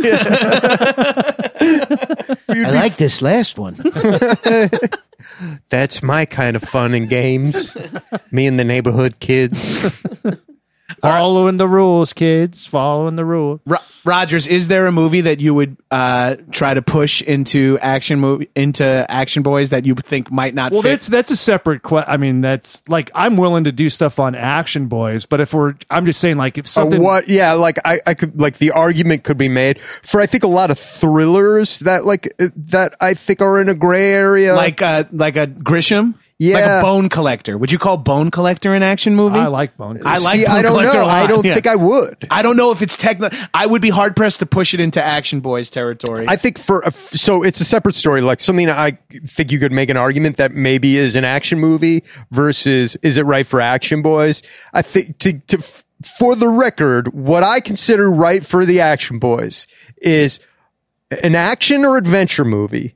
I like this last one. That's my kind of fun and games. Me and the neighborhood kids. Following the rules, kids. Following the rules. Ro- Rogers, is there a movie that you would uh, try to push into action movie into Action Boys that you think might not Well, fit? that's that's a separate question. I mean, that's like I'm willing to do stuff on Action Boys, but if we're, I'm just saying, like if Uh, something, what? Yeah, like I, I could like the argument could be made for I think a lot of thrillers that like uh, that I think are in a gray area. like a like a Grisham, Yeah. like a Bone Collector. Would you call Bone Collector an action movie? I like Bone. I like See, Bone I don't Collector know. a lot, I don't yeah. think I would. I don't know if it's technical. I would be hard pressed to push it into Action Boys territory. I think for a, so it's a separate story. Like something I think you could make an argument that maybe is an action movie versus is it right for Action Boys? I think to to for the record, what I consider right for the Action Boys is an action or adventure movie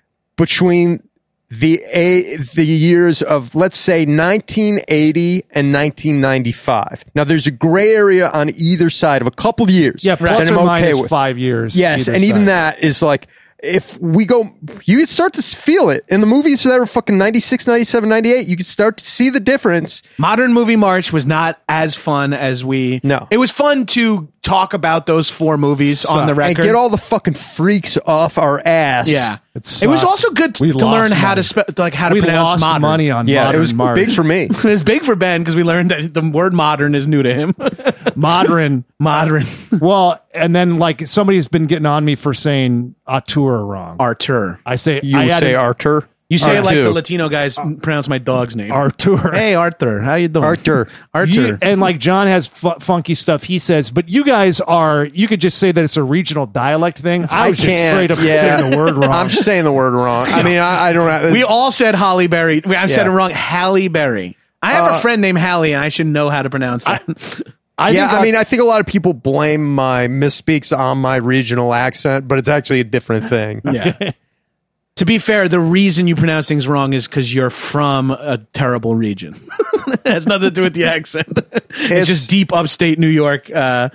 between the a the years of let's say nineteen eighty and nineteen ninety-five. Now there's a gray area on either side of a couple of years. yeah, plus that or I'm okay minus with. five years. Yes, either and even side. that is like if we go you start to feel it in the movies that are fucking ninety-six, ninety-seven, ninety-eight, you can start to see the difference. Modern Movie March was not as fun as we. No. It was fun to talk about those four movies on the Sucked. record. And get all the fucking freaks off our ass. yeah. It It was sucked. also good We to lost learn how money. to spe- like how to we pronounce lost modern. money on Yeah, modern it was March. big for me. It was big for Ben because we learned that the word modern is new to him. modern. Modern. Well, and then like somebody's been getting on me for saying auteur wrong. Artur. I say You I would added say Arthur. You say it like Artur. the Latino guys pronounce my dog's name. Artur. Hey, Arthur. How you doing? Arthur. Arthur. You- and like John has fu- funky stuff he says, but you guys are, you could just say that it's a regional dialect thing. I was just can't. straight up Yeah. saying the word wrong. I'm just saying the word wrong. I mean, I, I don't. we all said Holly Berry. I said Yeah. it wrong. Halle Berry. I have Uh, a friend named Hallie, and I should know how to pronounce that. I yeah, think I that- mean, I think a lot of people blame my misspeaks on my regional accent, but it's actually a different thing. yeah. To be fair, the reason you pronounce things wrong is because you're from a terrible region. It has nothing to do with the accent. it's, It's- just deep upstate New York. Uh,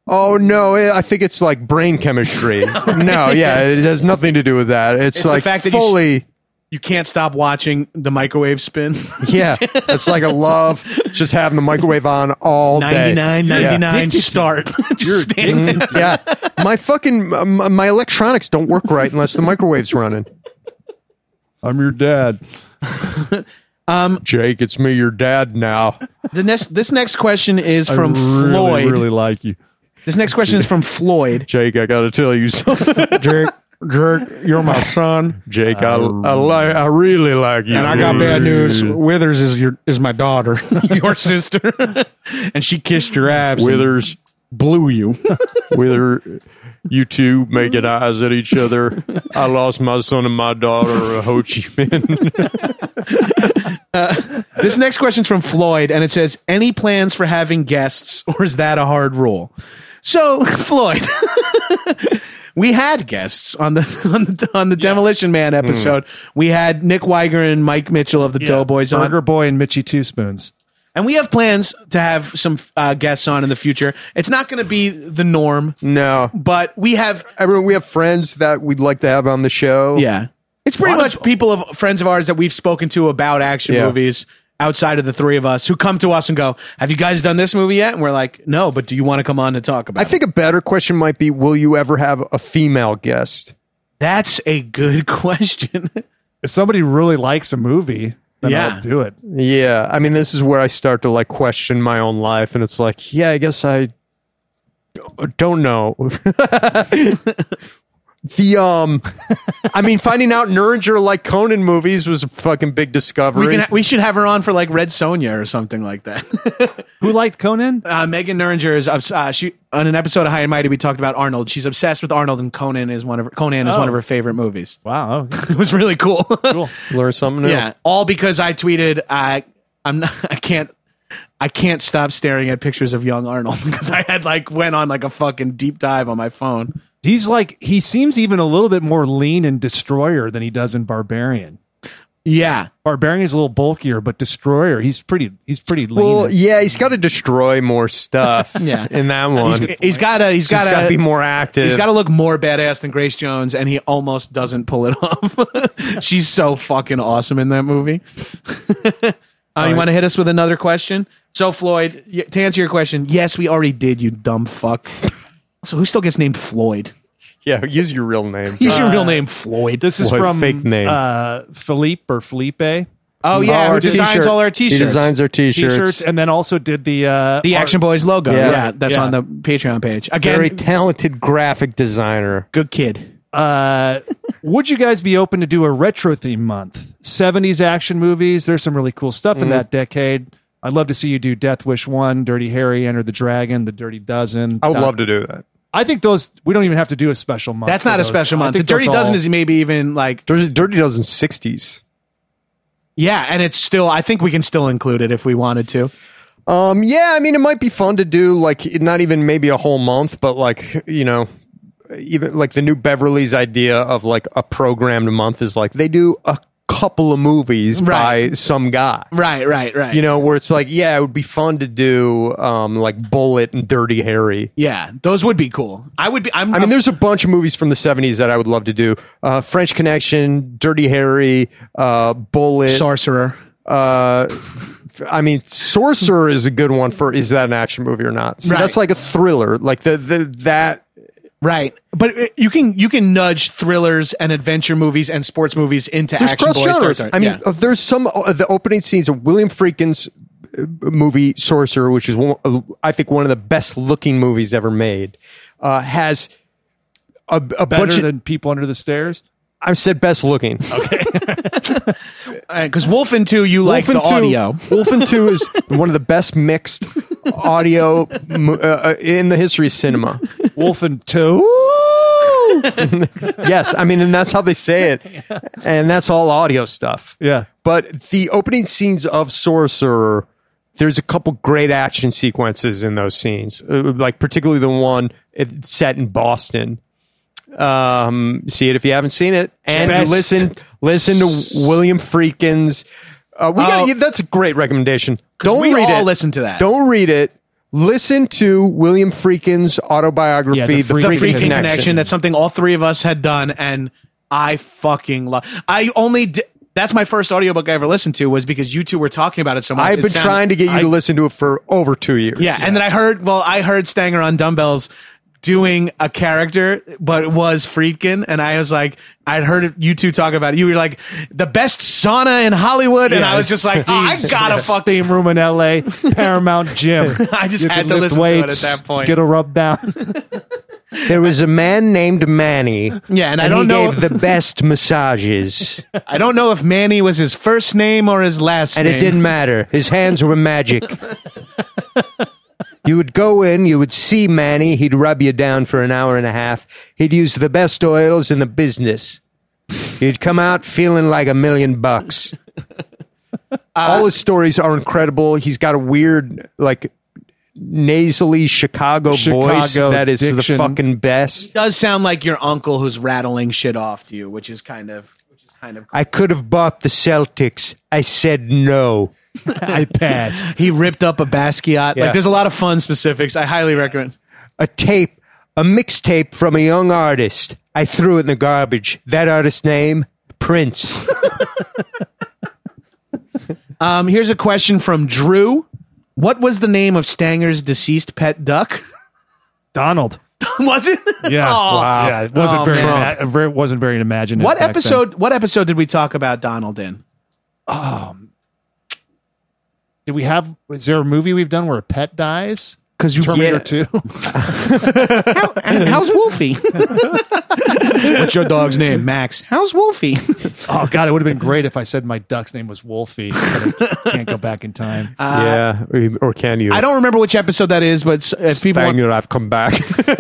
Oh no, I think it's like brain chemistry. No, yeah, it has nothing to do with that. It's, It's the like fact that you fully. You can't stop watching the microwave spin. Yeah, it's like a love just having the microwave on all day. ninety-nine ninety-nine start. Just stand there. Mm, yeah, my fucking um, my electronics don't work right unless the microwave's running. I'm your dad. Um, Jake, it's me, your dad now. The next, this next question is from I really, Floyd. really like you. This next question is from Floyd. Jake, I gotta tell you something. Jake, Jake, you're my son, Jake, I I, like I really like you, and I got bad news. Withers is your is my daughter, your sister, and she kissed your abs. and Withers, blew you. Wither, you two making eyes at each other. I lost my son and my daughter, Ho Chi Minh. uh, this next question's from Floyd, and it says, "Any plans for having guests, or is that a hard rule?" So, Floyd, we had guests on the on the, on the Demolition Man episode. Mm. We had Nick Weiger and Mike Mitchell of the yeah. Doughboys on. Burger Boy and Mitchie Two Spoons. And we have plans to have some uh, guests on in the future. It's not going to be the norm. No. But we have... Everyone, we have friends that we'd like to have on the show. Yeah. It's pretty much of, people of friends of ours that we've spoken to about action yeah. movies outside of the three of us who come to us and go, have you guys done this movie yet? And we're like, no, but do you want to come on to talk about I it? I think a better question might be, will you ever have a female guest? That's a good question. If somebody really likes a movie... Then yeah. I'll do it. Yeah. I mean, this is where I start to like question my own life. And it's like, yeah, I guess I don't know. The, um, I mean, finding out Nuringer like Conan movies was a fucking big discovery. We, can ha- we should have her on for like Red Sonja or something like that. Who liked Conan? Uh, Megan Nuringer is, uh, she, on an episode of High and Mighty, we talked about Arnold. She's obsessed with Arnold, and Conan is one of her, Conan is oh. one of her favorite movies. Wow. It was really cool. Cool. Learn something new. Yeah. All because I tweeted, I, I'm not, I can't, I can't stop staring at pictures of young Arnold because I had like went on like a fucking deep dive on my phone. He's like, he seems even a little bit more lean in Destroyer than he does in Barbarian. Yeah. Barbarian's a little bulkier, but Destroyer, he's pretty, he's pretty lean. Well, yeah, he's got to destroy more stuff. Yeah. In that one. He's, he's got to, he's got to be be more active. He's got to look more badass than Grace Jones, and he almost doesn't pull it off. She's so fucking awesome in that movie. uh, right. You want to hit us with another question? So, Floyd, to answer your question, yes, we already did, you dumb fuck. So who still gets named Floyd? Yeah, use your real name. Use Uh, your real name, Floyd. This is Floyd, from fake name. Uh, Philippe or Felipe. Oh yeah, Oh, who our designs t-shirt. all our t-shirts. He designs our t-shirts. T-shirts, and then also did the uh, the Action art- Boys logo. Yeah. Yeah, that's Yeah. on the Patreon page. Again, Very talented graphic designer. good kid. Uh, would you guys be open to do a retro theme month? seventies action movies. There's some really cool stuff in that decade. I'd love to see you do Death Wish one, Dirty Harry, Enter the Dragon, The Dirty Dozen. I would Uh, love to do that. I think those, we don't even have to do a special month. That's for not a those. special I month. The think Dirty those Dozen all- is maybe even like There's Dirty Dozen sixties. yeah, and it's still. I think we can still include it if we wanted to. Um, yeah, I mean, it might be fun to do like not even maybe a whole month, but like, you know, even like the new Beverly's idea of like a programmed month is like they do a couple of movies Right. by some guy. Right, right, right. You know, where it's like, yeah, it would be fun to do um like Bullet and Dirty Harry. yeah, those would be cool. I would be. I'm, I mean, there's a bunch of movies from the seventies that I would love to do. Uh, French Connection, Dirty Harry, uh, Bullet. Sorcerer. Uh, I mean, Sorcerer is a good one for is that an action movie or not? So Right. that's like a thriller. Like the, the that Right, but it- you can you can nudge thrillers and adventure movies and sports movies into there's action cross boys. genres. territory. I mean, Yeah. uh, there's some uh, the opening scenes of William Friedkin's uh, movie Sorcerer, which is one, uh, I think one of the best looking movies ever made, uh, has a, a better bunch of. than People Under the Stairs. I said best looking. because Wolfen two, you like the Wolfen two, audio. Wolfen two is one of the best mixed audio mo- uh, uh, in the history of cinema. Wolfen two. Yes, I mean, and that's how they say it, and that's all audio stuff. Yeah. But the opening scenes of Sorcerer, there's a couple great action sequences in those scenes, uh, like particularly the one it- set in Boston. Um, see it if you haven't seen it, and Best. listen, listen to William Friedkin's. Uh, we Oh. got that's a great recommendation. Don't we read all it. listen to that. Don't read it. Listen to William Friedkin's autobiography, Yeah, the The, Friedkin The Friedkin, Freaking Connection. Connection. That's something all three of us had done, and I fucking love. I only. Di- that's my first audiobook I ever listened to was because you two were talking about it so much. I've It been sounded- trying to get you I- to listen to it for over two years. Yeah, and then I heard. Well, I heard Stanger on Dumbbells doing a character, but it was Friedkin, and I was like, I'd heard it, you two talk about it. You were like the best sauna in Hollywood, and I was just like, oh, I gotta fuck. steam room in L A, Paramount Gym. I just You had can to lift listen weights, to it at that point. Get a rub down. There was a man named Manny. Yeah, and I and don't he know. gave the best massages. I don't know if Manny was his first name or his last And name. it didn't matter. His hands were magic. You would go in, you would see Manny. He'd rub you down for an hour and a half. He'd use the best oils in the business. He'd come out feeling like a million bucks. All his stories are incredible. He's got a weird, like, nasally Chicago, voice Chicago that is diction. the fucking best. does sound like your uncle who's rattling shit off to you, which is kind of, which is kind of. I could have bought the Celtics. I said no. I passed. He ripped up a Basquiat. Yeah. Like, there's a lot of fun specifics. I highly recommend. A tape, a mixtape from a young artist. I threw it in the garbage. That artist's name, Prince. Um, here's a question from Drew. What was the name of Stanger's deceased pet duck? Donald. Was it? Yeah. Oh. Wow. Yeah. It wasn't Oh, very, man. ima- very. Wasn't very imaginative. What back episode? What episode did we talk about Donald in? then. Did we have? Is there a movie we've done where a pet dies? Because you Terminator yeah. Two. And how's Wolfie? What's your dog's name? Max. How's Wolfie? Oh God, it would have been great if I said my duck's name was Wolfie. But I can't go back in time. yeah, or, or can you? I don't remember which episode that is, but if people want, Spaniard, I've come back.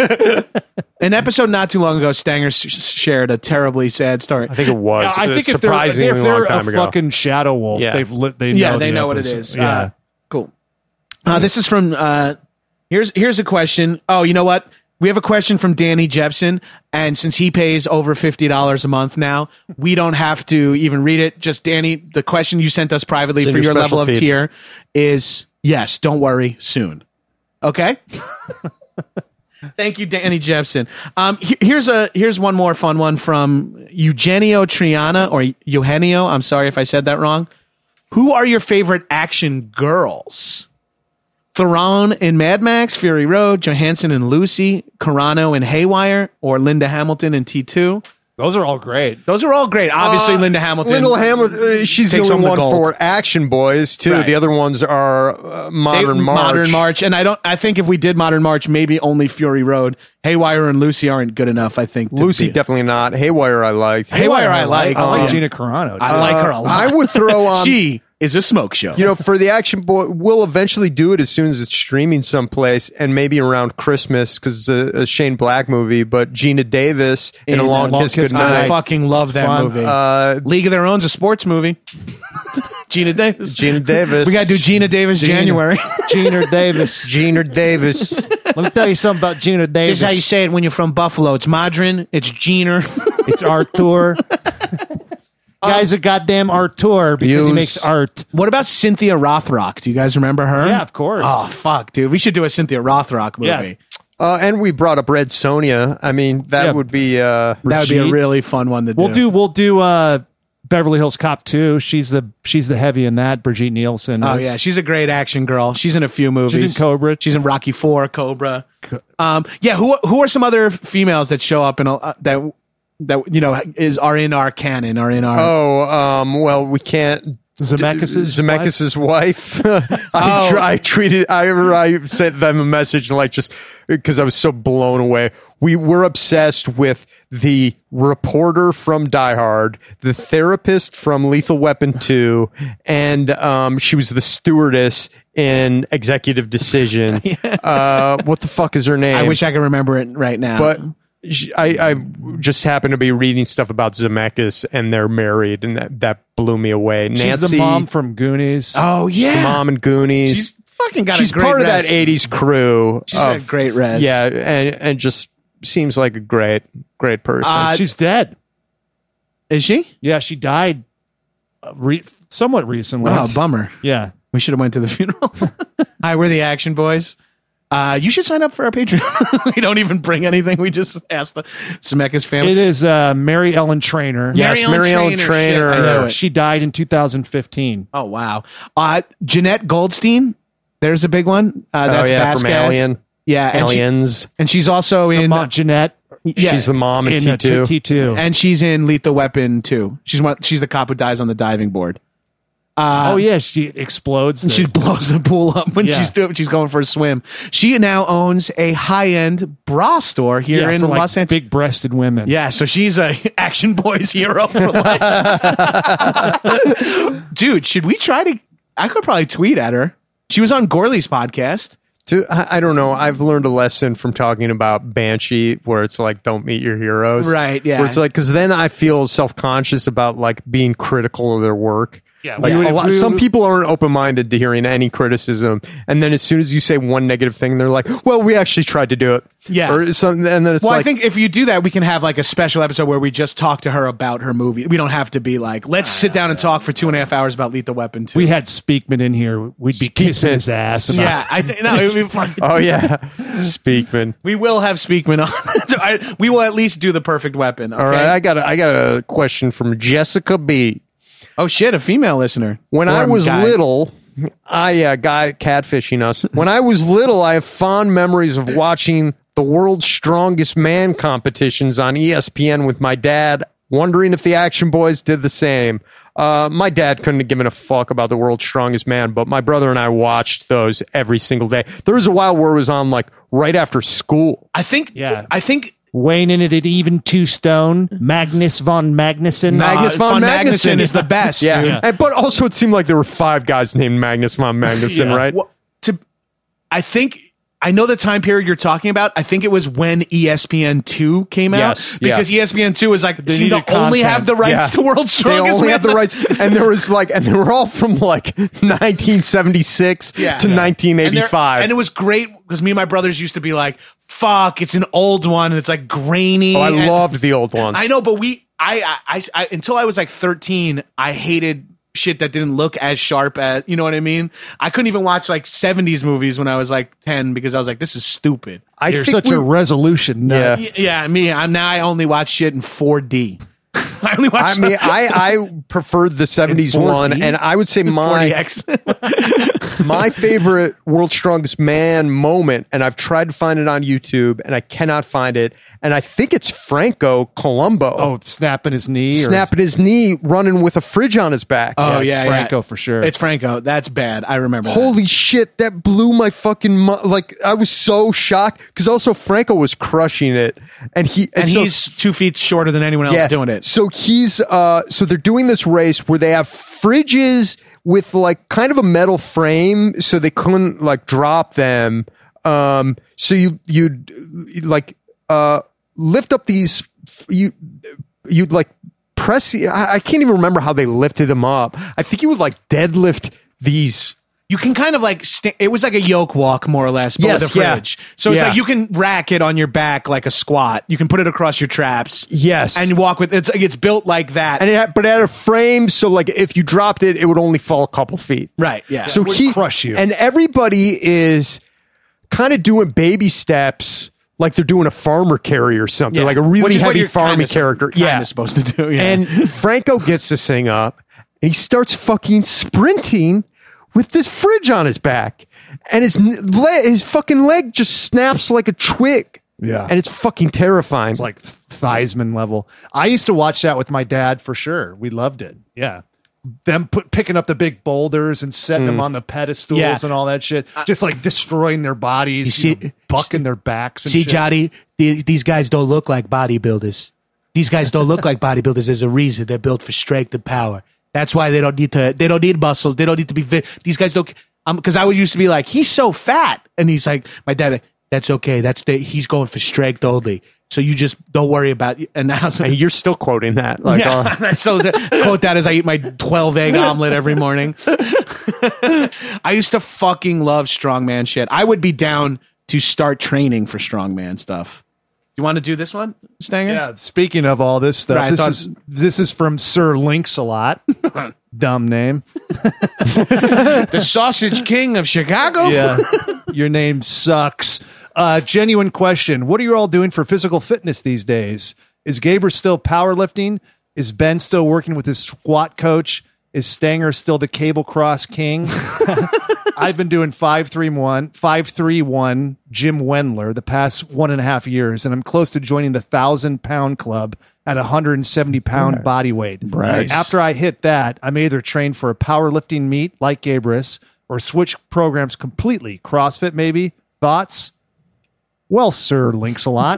an episode not too long ago, Stanger sh- shared a terribly sad story. I think it was. I It was think if they're, if surprisingly they're long a time ago. fucking shadow wolf, Yeah. they've lit. They know yeah, they the know what it episode. is. Yeah. Uh, cool. Uh, this is from. Uh, here's here's a question. Oh, you know what? We have a question from Danny Jepson, and since he pays over fifty dollars a month now, we don't have to even read it. Just Danny, the question you sent us privately It's in for your your level special of feed. tier is yes. Don't worry, soon. Okay. Thank you, Danny Jepson. Um, he- here's a here's one more fun one from Eugenio Triana or Eugenio. I'm sorry if I said that wrong. Who are your favorite action girls? Theron in Mad Max, Fury Road, Johansson and Lucy, Carano in Haywire, or Linda Hamilton in T two. Those are all great. Those are all great. Obviously, Uh, Linda Hamilton. Little Hamilton. Uh, she's the takes only home the one gold. for Action Boys too. Right. The other ones are uh, They- Modern March. Modern March, and I don't. I think if we did Modern March, maybe only Fury Road. Haywire and Lucy aren't good enough. I think to Lucy be- definitely not. Haywire I liked. Haywire I like. I like Um, Gina Carano. I too. like her a Uh, lot. I would throw on. she is a smoke show. You know, for the Action Boy, we'll eventually do it as soon as it's streaming someplace, and maybe around Christmas because it's a, a Shane Black movie. But Gina Davis in, In, A uh, Long, Long Kiss, Kiss Goodnight. I fucking love that fun. movie. Uh, League of Their Own's a sports movie. Gina Davis. Gina Davis. We gotta do Gina Davis Gina. January. Gina Davis. Gina Davis. Let me tell you something about Gina Davis. This is how you say it when you're from Buffalo. It's Modern. It's Gina. It's Arthur. Guy's a goddamn Arthur because he Use- makes art. What about Cynthia Rothrock? Do you guys remember her? Yeah, of course. Oh fuck, dude. We should do a Cynthia Rothrock movie. Yeah. Uh, and we brought up Red Sonja. I mean, that Yeah. would be. Uh, That would be a Brigitte. really fun one to do. We'll do. We'll do. Uh, Beverly Hills Cop two. She's the she's the heavy in that. Brigitte Nielsen. Oh is. yeah, she's a great action girl. She's in a few movies. She's in Cobra. She's in Rocky Four, Cobra. Um, yeah. Who who are some other females that show up in a, uh, that that you know is are in our canon, are in our. oh, um, well, we can't. Zemeckis's Zemeckis's wife. I, Oh. tr- I treated. I remember I sent them a message like just because I was so blown away. We were obsessed with the reporter from Die Hard, the therapist from Lethal Weapon two, and um, she was the stewardess in Executive Decision. uh, what the fuck is her name? I wish I could remember it right now. But sh- I, I just happened to be reading stuff about Zemeckis, and they're married, and that, that blew me away. She's Nancy, the mom from Goonies. oh she's the yeah, mom in Goonies. she's fucking got. She's a great part of res. that eighties crew. She's got a of- great res. Yeah, and and just seems like a great, great person. Uh, She's dead. Is she? Yeah, she died uh, re- somewhat recently. Oh, bummer. Yeah. We should have went to the funeral. Hi, we're the Action Boys. Uh, you should sign up for our Patreon. We don't even bring anything. We just ask the Zemeckis family. It is uh, Mary Ellen Trainor. Yes, Mary Ellen Trainor. Shit, I know it. She died in two thousand fifteen. Oh, wow. Uh, Jeanette Goldstein. There's a big one. Uh, that's oh, yeah, Vasquez. from Alien. Yeah. And she- Aliens. and she's also in... Mom, Jeanette. Yeah. She's the mom in, in T uh, two. T two. And she's in Lethal Weapon too. She's one. She's the cop who dies on the diving board. Uh, oh yeah, she explodes. and the- she blows the pool up when Yeah. she's doing. She's going for a swim. She now owns a high-end bra store here yeah, in for, like, Los Angeles. big-breasted women. Yeah, so she's a Action Boys hero for life. Dude, should we try to? I could probably tweet at her. She was on Gorley's podcast. To, I I don't know. I've learned a lesson from talking about Banshee, where it's like, don't meet your heroes. Right, yeah. Where it's like, because then I feel self conscious about like being critical of their work. Yeah, Like we would- a lot, we would- some people aren't open minded to hearing any criticism, and then as soon as you say one negative thing, they're like, "Well, we actually tried to do it." Yeah. or something, and then it's Well, like, I think if you do that, we can have like a special episode where we just talk to her about her movie. We don't have to be like, let's sit down and talk for two and a half hours about Lethal Weapon two. We had Speakman in here. We'd be kissing his ass. About, yeah, I think no, it would be fun. "Oh yeah, Speakman." We will have Speakman on. So I, we will at least do the perfect weapon. Okay? All right, I got a, I got a question from Jessica B. Oh shit, a female listener. When Or I a was guy. little, I uh, guy catfishing us. When I was little, I have fond memories of watching the World's Strongest Man competitions on E S P N with my dad, wondering if the Action Boys did the same. Uh, my dad couldn't have given a fuck about the World's Strongest Man, but my brother and I watched those every single day. There was a while where it was on like right after school. I think. Yeah. I think. Weighing in it at even two stone, Magnus von Magnuson. Magnus Uh, von, von Magnuson Magnuson is the best, Yeah, dude. And, but also it seemed like there were five guys named Magnus von Magnuson, Yeah. right? Well, to, I think. I know the time period you're talking about. I think it was when E S P N two came out. Yes, Because yeah. E S P N two was like, seemed to needed only content. have the rights Yeah. to World's They Strongest only Man. had the rights, and there was like, and they were all from like nineteen seventy-six Yeah. to Yeah. nineteen eighty-five. And, and it was great because me and my brothers used to be like, fuck, it's an old one and it's like grainy. oh, I and- loved the old ones. I know, but we, I, I, I, I, until I was like thirteen, I hated shit that didn't look as sharp as, you know what I mean? I couldn't even watch like seventies movies when I was like ten because I was like, this is stupid. I You're think such we- a resolution nut. Yeah. Y- Yeah, me, I'm now I only watch shit in four D. I only watch I mean, I, I preferred the seventies In four D? one, and I would say my forty X. my favorite World's Strongest Man moment, and I've tried to find it on YouTube, and I cannot find it. And I think it's Franco Columbo Oh, snapping his knee. or- snapping his knee, running with a fridge on his back. Oh, it's yeah, Franco yeah. for sure. It's Franco. That's bad. I remember that. Holy shit, that blew my fucking mu- like I was so shocked because also Franco was crushing it, and he And so- he's two feet shorter than anyone else doing it. So he's uh so they're doing this race where they have fridges with like kind of a metal frame so they couldn't like drop them. Um so you you'd like uh lift up these you you'd like press the- I, I can't even remember how they lifted them up. I think you would like deadlift these. You can kind of like st- it was like a yoke walk more or less, but Yes, with a yeah. fridge. So it's Yeah. like you can rack it on your back like a squat. You can put it across your traps. Yes. And you walk with it's it's built like that. And it had, but it had a frame, so like if you dropped it, it would only fall a couple feet. right, yeah. So would he crush you. and everybody is kind of doing baby steps, like they're doing a farmer carry or something, Yeah. like a Which really is what heavy you're farming kinda, character. Kinda Yeah, supposed to do. Yeah. and Franco gets this thing up, and he starts fucking sprinting with this fridge on his back, and his n- le- his fucking leg just snaps like a twig. Yeah. and it's fucking terrifying. It's like Theismann level. I used to watch that with my dad for sure. We loved it. Yeah. Them put, picking up the big boulders and setting them on the pedestals Yeah. and all that shit. Just like destroying their bodies, You you see- know, bucking their backs. And See, shit. Jody, the- these guys don't look like bodybuilders. These guys don't look like bodybuilders. There's a reason they're built for strength and power. That's why they don't need to. They don't need muscles. They don't need to be. Vi- these guys don't. Um, because I would used to be like, he's so fat, and he's like, my dad. Like, that's okay. That's the. He's going for strength only. So you just don't worry about. And now, so, and you're still quoting that, like, yeah, uh, I still quote that as I eat my twelve egg omelet every morning. I used to fucking love strongman shit. I would be down to start training for strongman stuff. You want to do this one, Stanger? Yeah. Speaking of all this stuff, Right, I this thought- is this is from Sir Links-a-Lot. Dumb name. The Sausage King of Chicago. Yeah. Your name sucks. Uh, genuine question. What are you all doing for physical fitness these days? Is Gaber still powerlifting? Is Ben still working with his squat coach? Is Stanger still the cable cross king? I've been doing five three one, five three one Jim Wendler the past one and a half years, and I'm close to joining the thousand pound club at a one hundred seventy pound Right. body weight. Nice. After I hit that, I may either train for a powerlifting meet like Gabrus or switch programs completely. CrossFit, maybe? Thoughts? Well, sir, links a lot.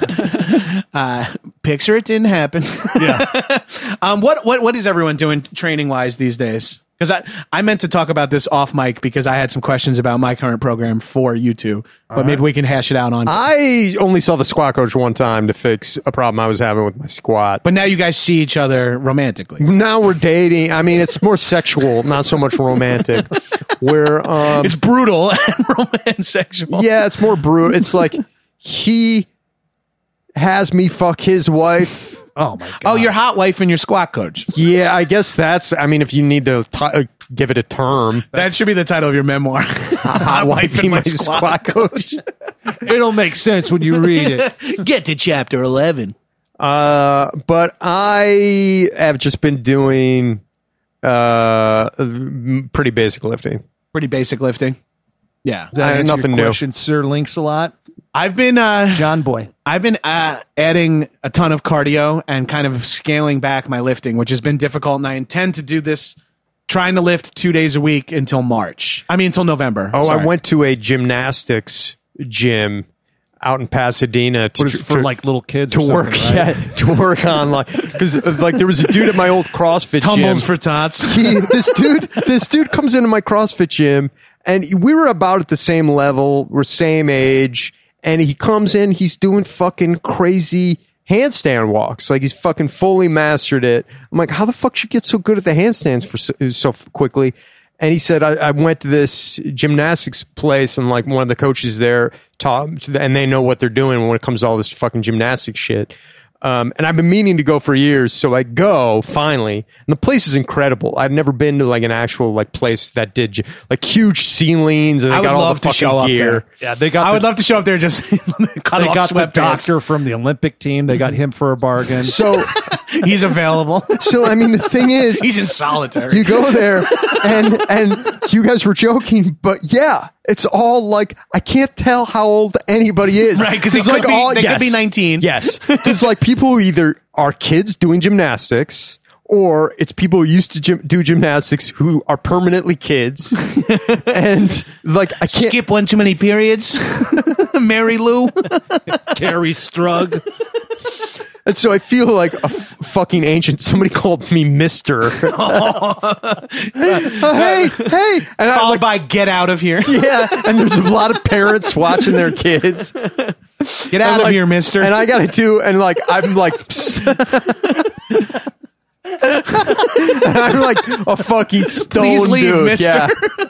Uh, picture it didn't happen. Yeah. um, what what what is everyone doing training wise these days? Because I, I meant to talk about this off mic because I had some questions about my current program for you two, but maybe we can hash it out on. I only saw the squat coach one time to fix a problem I was having with my squat. But now you guys see each other romantically. Now we're dating. I mean, it's more sexual, not so much romantic. Where um, It's brutal and romantic sexual. yeah, it's more brutal. It's like he has me fuck his wife. Oh, my God. Oh, your hot wife and your squat coach. Yeah, I guess that's. I mean, if you need to t- uh, give it a term, That should be the title of your memoir. Hot wife and my squat coach. It'll make sense when you read it. Get to chapter eleven. Uh, but I have just been doing uh pretty basic lifting. Pretty basic lifting. Yeah. Does that I- answer nothing your new. question, sir, links a lot. I've been uh John Boy. I've been uh, adding a ton of cardio and kind of scaling back my lifting, which has been difficult. And I intend to do this, trying to lift two days a week until March. I mean, until November. Oh, Sorry. I went to a gymnastics gym out in Pasadena to, What is it, for to- like little kids to or work, something, right? yeah, to work on like because like there was a dude at my old CrossFit Tumbles gym. for tots. He, this dude, this dude comes into my CrossFit gym, and we were about at the same level, we're same age, and he comes in, he's doing fucking crazy handstand walks, like he's fucking fully mastered it. I'm like, how the fuck you get so good at the handstands for so, so quickly? And he said, I, I went to this gymnastics place, and like one of the coaches there taught, and they know what they're doing when it comes to all this fucking gymnastics shit. Um, and I've been meaning to go for years, so I go finally. And the place is incredible. I've never been to like an actual like place that did gy- like huge ceilings, and they I would got all love the to fucking show up gear. there. Yeah, they got I the, would love to show up there just cut they off got the sweatpants. doctor from the Olympic team. They got him for a bargain. So, He's available. so I mean, the thing is, He's in solitary. you go there, and and you guys were joking, but yeah, it's all like I can't tell how old anybody is, Right, 'cause they could be- they could be nineteen. Yes, because like people who either are kids doing gymnastics, or it's people who used to gym, do gymnastics who are permanently kids, and like I can't. Skip one too many periods. Mary Lou. Gary Strug. And so I feel like a f- fucking ancient. Somebody called me Mister. Uh, hey, hey, and I Followed like, by get out of here. yeah, and there's a lot of parents watching their kids. Get out And, of like- here, mister. And I gotta do, and like I'm like, and I'm like a fucking stone Please leave, dude. mister. Yeah.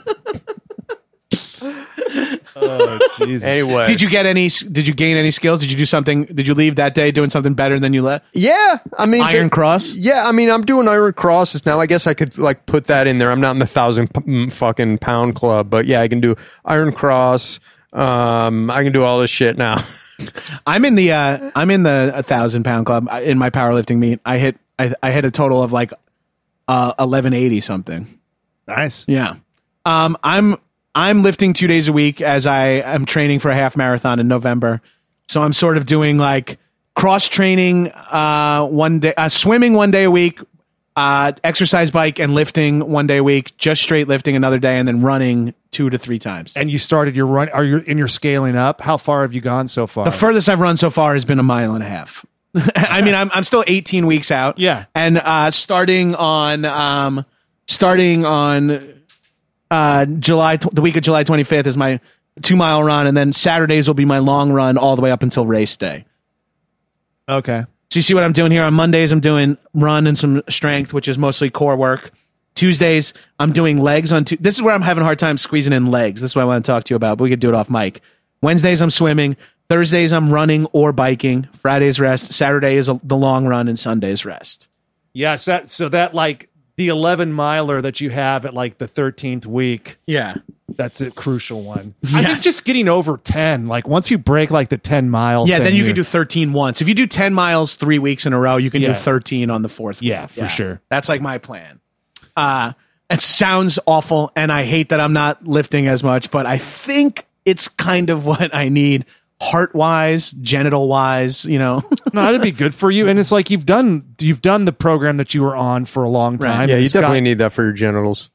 Oh, Jesus. Anyway, Did you get any? Did you gain any skills? Did you do something? Did you leave that day doing something better than you left? Yeah, I mean, Iron the- Cross? Yeah, I mean, I'm doing Iron Crosses now. I guess I could like put that in there. I'm not in the thousand p- mm, fucking pound club, but yeah, I can do Iron Cross. Um, I can do all this shit now. I'm in the. Uh, I'm in the a thousand pound club I- in my powerlifting meet. I hit. I, I hit a total of like uh, eleven eighty something. Nice. Yeah. Um, I'm I'm lifting two days a week as I am training for a half marathon in November. So I'm sort of doing like cross training uh, one day, uh, swimming one day a week, uh, exercise bike and lifting one day a week, just straight lifting another day, and then running two to three times. And you started your run. Are you in your scaling up? How far have you gone so far? The furthest I've run so far has been a mile and a half. I mean, I'm I'm still eighteen weeks out. Yeah. and uh, starting on um, starting on uh, July tw- the week of July twenty-fifth is my two mile run, and then Saturdays will be my long run all the way up until race day. Okay. So you see what I'm doing here? On Mondays, I'm doing run and some strength, which is mostly core work. Tuesdays, I'm doing legs on. Tu- this is where I'm having a hard time squeezing in legs. This is what I want to talk to you about, but we could do it off mic. Wednesdays, I'm swimming. Thursdays, I'm running or biking. Fridays, rest. Saturday is a, the long run, and Sundays, rest. Yes. That, so that like the eleven miler that you have at like the thirteenth week, Yeah. That's a crucial one. I think just getting over ten. Like once you break like the ten mile. Yeah, thing, then you you're- can do thirteen once. If you do ten miles three weeks in a row, you can Yeah. do thirteen on the fourth. Yeah, week. for sure. That's like my plan. Uh, it sounds awful, and I hate that I'm not lifting as much, but I think it's kind of what I need, heart wise, genital wise. You know, No, that'd be good for you. And it's like you've done you've done the program that you were on for a long Right. time. Yeah, and you it's got- definitely need that for your genitals.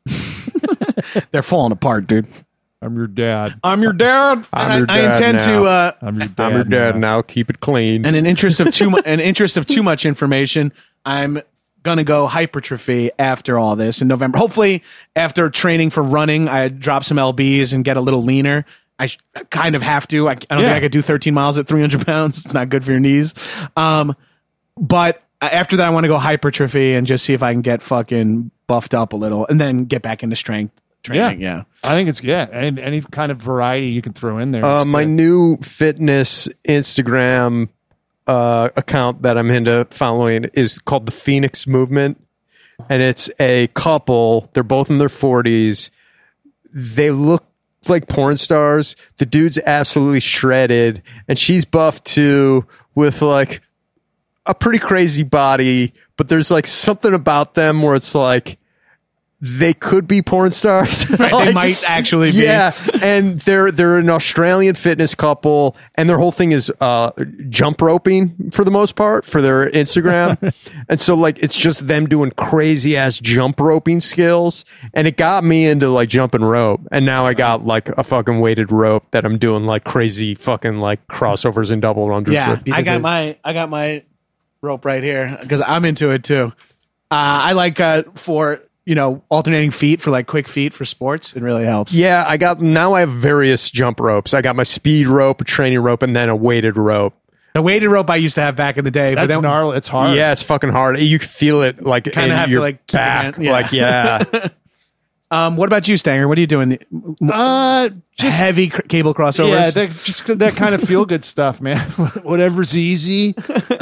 they're falling apart, dude. I'm your dad. I'm your dad. I'm and your I, I dad intend now. to. Uh, I'm your dad. I'm your dad now. now. Keep it clean. and in interest of too much, in interest of too much information, I'm gonna go hypertrophy after all this in November. Hopefully, after training for running, I drop some L Bs and get a little leaner. I sh- kind of have to. I, I don't Yeah. think I could do thirteen miles at three hundred pounds. It's not good for your knees. Um, but after that, I want to go hypertrophy and just see if I can get fucking buffed up a little, and then get back into strength training. Yeah. I think it's yeah. Any, any kind of variety you can throw in there. Uh, is my good. new fitness Instagram uh, account that I'm into following is called the Phoenix Movement, and it's a couple. They're both in their forties. They look like porn stars. The dude's absolutely shredded, and she's buffed too, with like a pretty crazy body. But there's like something about them where it's like they could be porn stars. Right, they Like, might actually be. yeah, and they're they're an Australian fitness couple, and their whole thing is uh, jump roping for the most part for their Instagram, and so like it's just them doing crazy ass jump roping skills, and it got me into like jumping rope, and now I got like a fucking weighted rope that I'm doing like crazy fucking like crossovers and double unders Yeah, with. I got my I got my rope right here because I'm into it too. Uh, I like uh, for you know alternating feet for like quick feet for sports. It really helps. Yeah, I got now I have various jump ropes. I got my speed rope, a training rope, and then a weighted rope. The weighted rope I used to have back in the day, That's but then gnarly. It's hard. Yeah, it's fucking hard. You can feel it like Kinda in have to, your like, keep your back. hand- yeah. Like yeah. Um, what about you, Stanger? What are you doing? Uh, just Heavy cr- cable crossovers. yeah, that, just that kind of feel good stuff, man. Whatever's easy.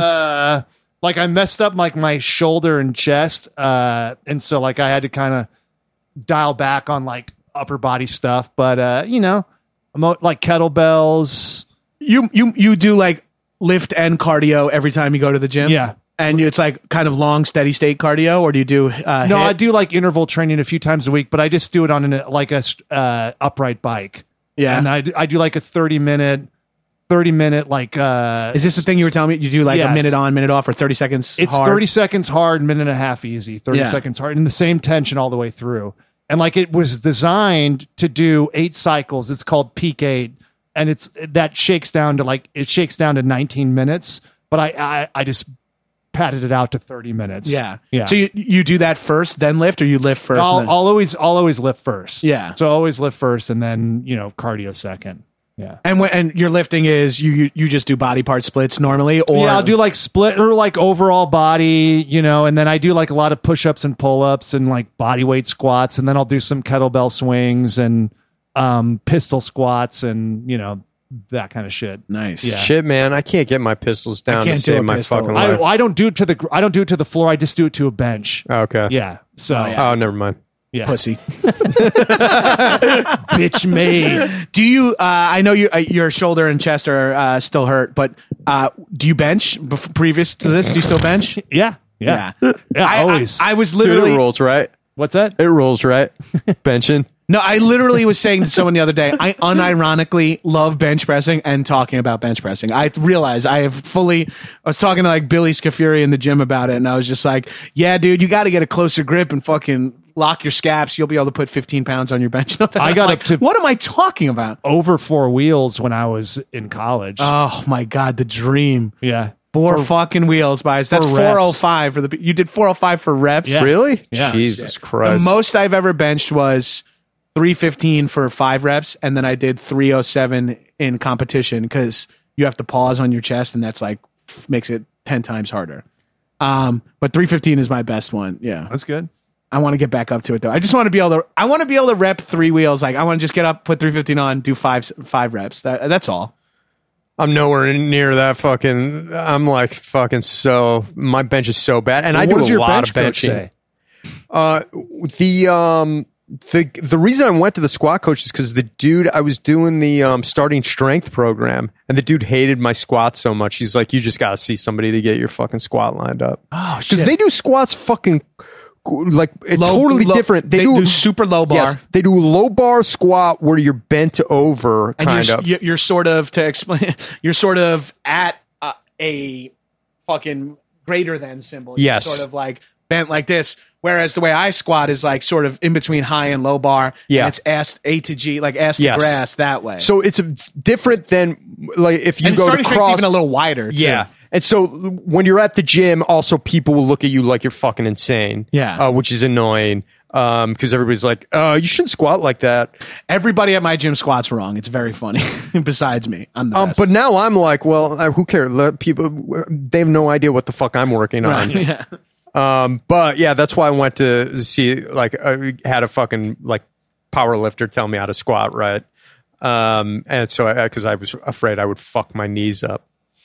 Uh, like I messed up like my shoulder and chest, uh, and so like I had to kind of dial back on like upper body stuff. But uh, you know, emo- like kettlebells. you you you do like lift and cardio every time you go to the gym. Yeah. and it's like kind of long, steady state cardio, or do you do? Uh, No, hit? I do like interval training a few times a week, but I just do it on an like a uh, upright bike. Yeah. and I do, I do like a thirty minute, thirty minute like. Uh, Is this the thing you were telling me? You do like Yeah, a minute it's- on, minute off, or thirty seconds? It's hard? thirty seconds hard, minute and a half easy, thirty Yeah. seconds hard, and the same tension all the way through. And like it was designed to do eight cycles. It's called Peak Eight, and it's that shakes down to like it shakes down to nineteen minutes. But I I, I just padded it out to thirty minutes. Yeah, yeah. So you you do that first, then lift, or you lift first? I'll, and then- I'll always I'll always lift first. Yeah. So always lift first, and then you know cardio second. Yeah. and when and your lifting is you you, you just do body part splits normally, or yeah, I'll do like split or like overall body, you know, and then I do like a lot of push ups and pull ups and like body weight squats, and then I'll do some kettlebell swings and um, pistol squats and you know that kind of shit. nice. Yeah. Shit, man, I can't get my pistols down can't to do save a my pistol. fucking I, life. I don't do it to the gr- I don't do it to the floor. I just do it to a bench. okay. Yeah. So Oh, yeah. Oh, never mind. yeah, Pussy. bitch made. Do you? Uh, I know you. Uh, your shoulder and chest are uh, still hurt, but uh, do you bench bef- previous to this? Do you still bench? Yeah. Yeah. Yeah. I, always. I, I was Dude, literally. it rolls, right? What's that? It rolls, right? Benching. No, I literally was saying to someone the other day, I unironically love bench pressing and talking about bench pressing. I realized I have fully, I was talking to like Billy Scafuri in the gym about it, and I was just like, yeah, dude, you got to get a closer grip and fucking lock your scaps. You'll be able to put fifteen pounds on your bench. I got like, up to- what am I talking about? Over four wheels when I was in college. Oh my God, the dream. yeah. Four fucking wheels, guys. That's for four oh reps. five for the, you did four oh five for reps? Yeah. Really? Yeah. Jesus The Christ. most I've ever benched was three fifteen for five reps, and then I did three oh seven in competition because you have to pause on your chest, and that's like f- makes it ten times harder. Um, but three fifteen is my best one. Yeah, That's good. I want to get back up to it though. I just want to be able to. I want to be able to rep three wheels. Like I want to just get up, put three fifteen on, do five five reps. That, that's all. I'm nowhere near that fucking. I'm like fucking so. My bench is so bad, and I What do does a your lot bench of coach benching. say? Uh, the um the the reason I went to the squat coach is because the dude I was doing the um, starting strength program, and the dude hated my squats so much. He's like, "You just got to see somebody to get your fucking squat lined up." Oh, because they do squats fucking like it's Low- totally low- different. they do super low bar. Yes, they do low bar squat where you're bent over, and kind you're, of. you're you're sort of to explain. You're sort of at a, a fucking greater than symbol. You're Yes. sort of like bent like this. Whereas the way I squat is like sort of in between high and low bar. Yeah. And it's ass A to G, like ass to Yes. grass that way. So it's a, different than like if you and go starting to strength's cross. even a little wider. Too. Yeah. And so when you're at the gym, also people will look at you like you're fucking insane. Yeah. Uh, which is annoying. Um, because everybody's like, uh, you shouldn't squat like that. Everybody at my gym squats wrong. It's very funny. Besides me, I'm the Um, best. but now I'm like, well, uh, who cares? Let people, they have no idea what the fuck I'm working on. Right, yeah. Um, but yeah, that's why I went to see, like, I had a fucking, like, power lifter tell me how to squat right. Um, and so, I, cause I was afraid I would fuck my knees up.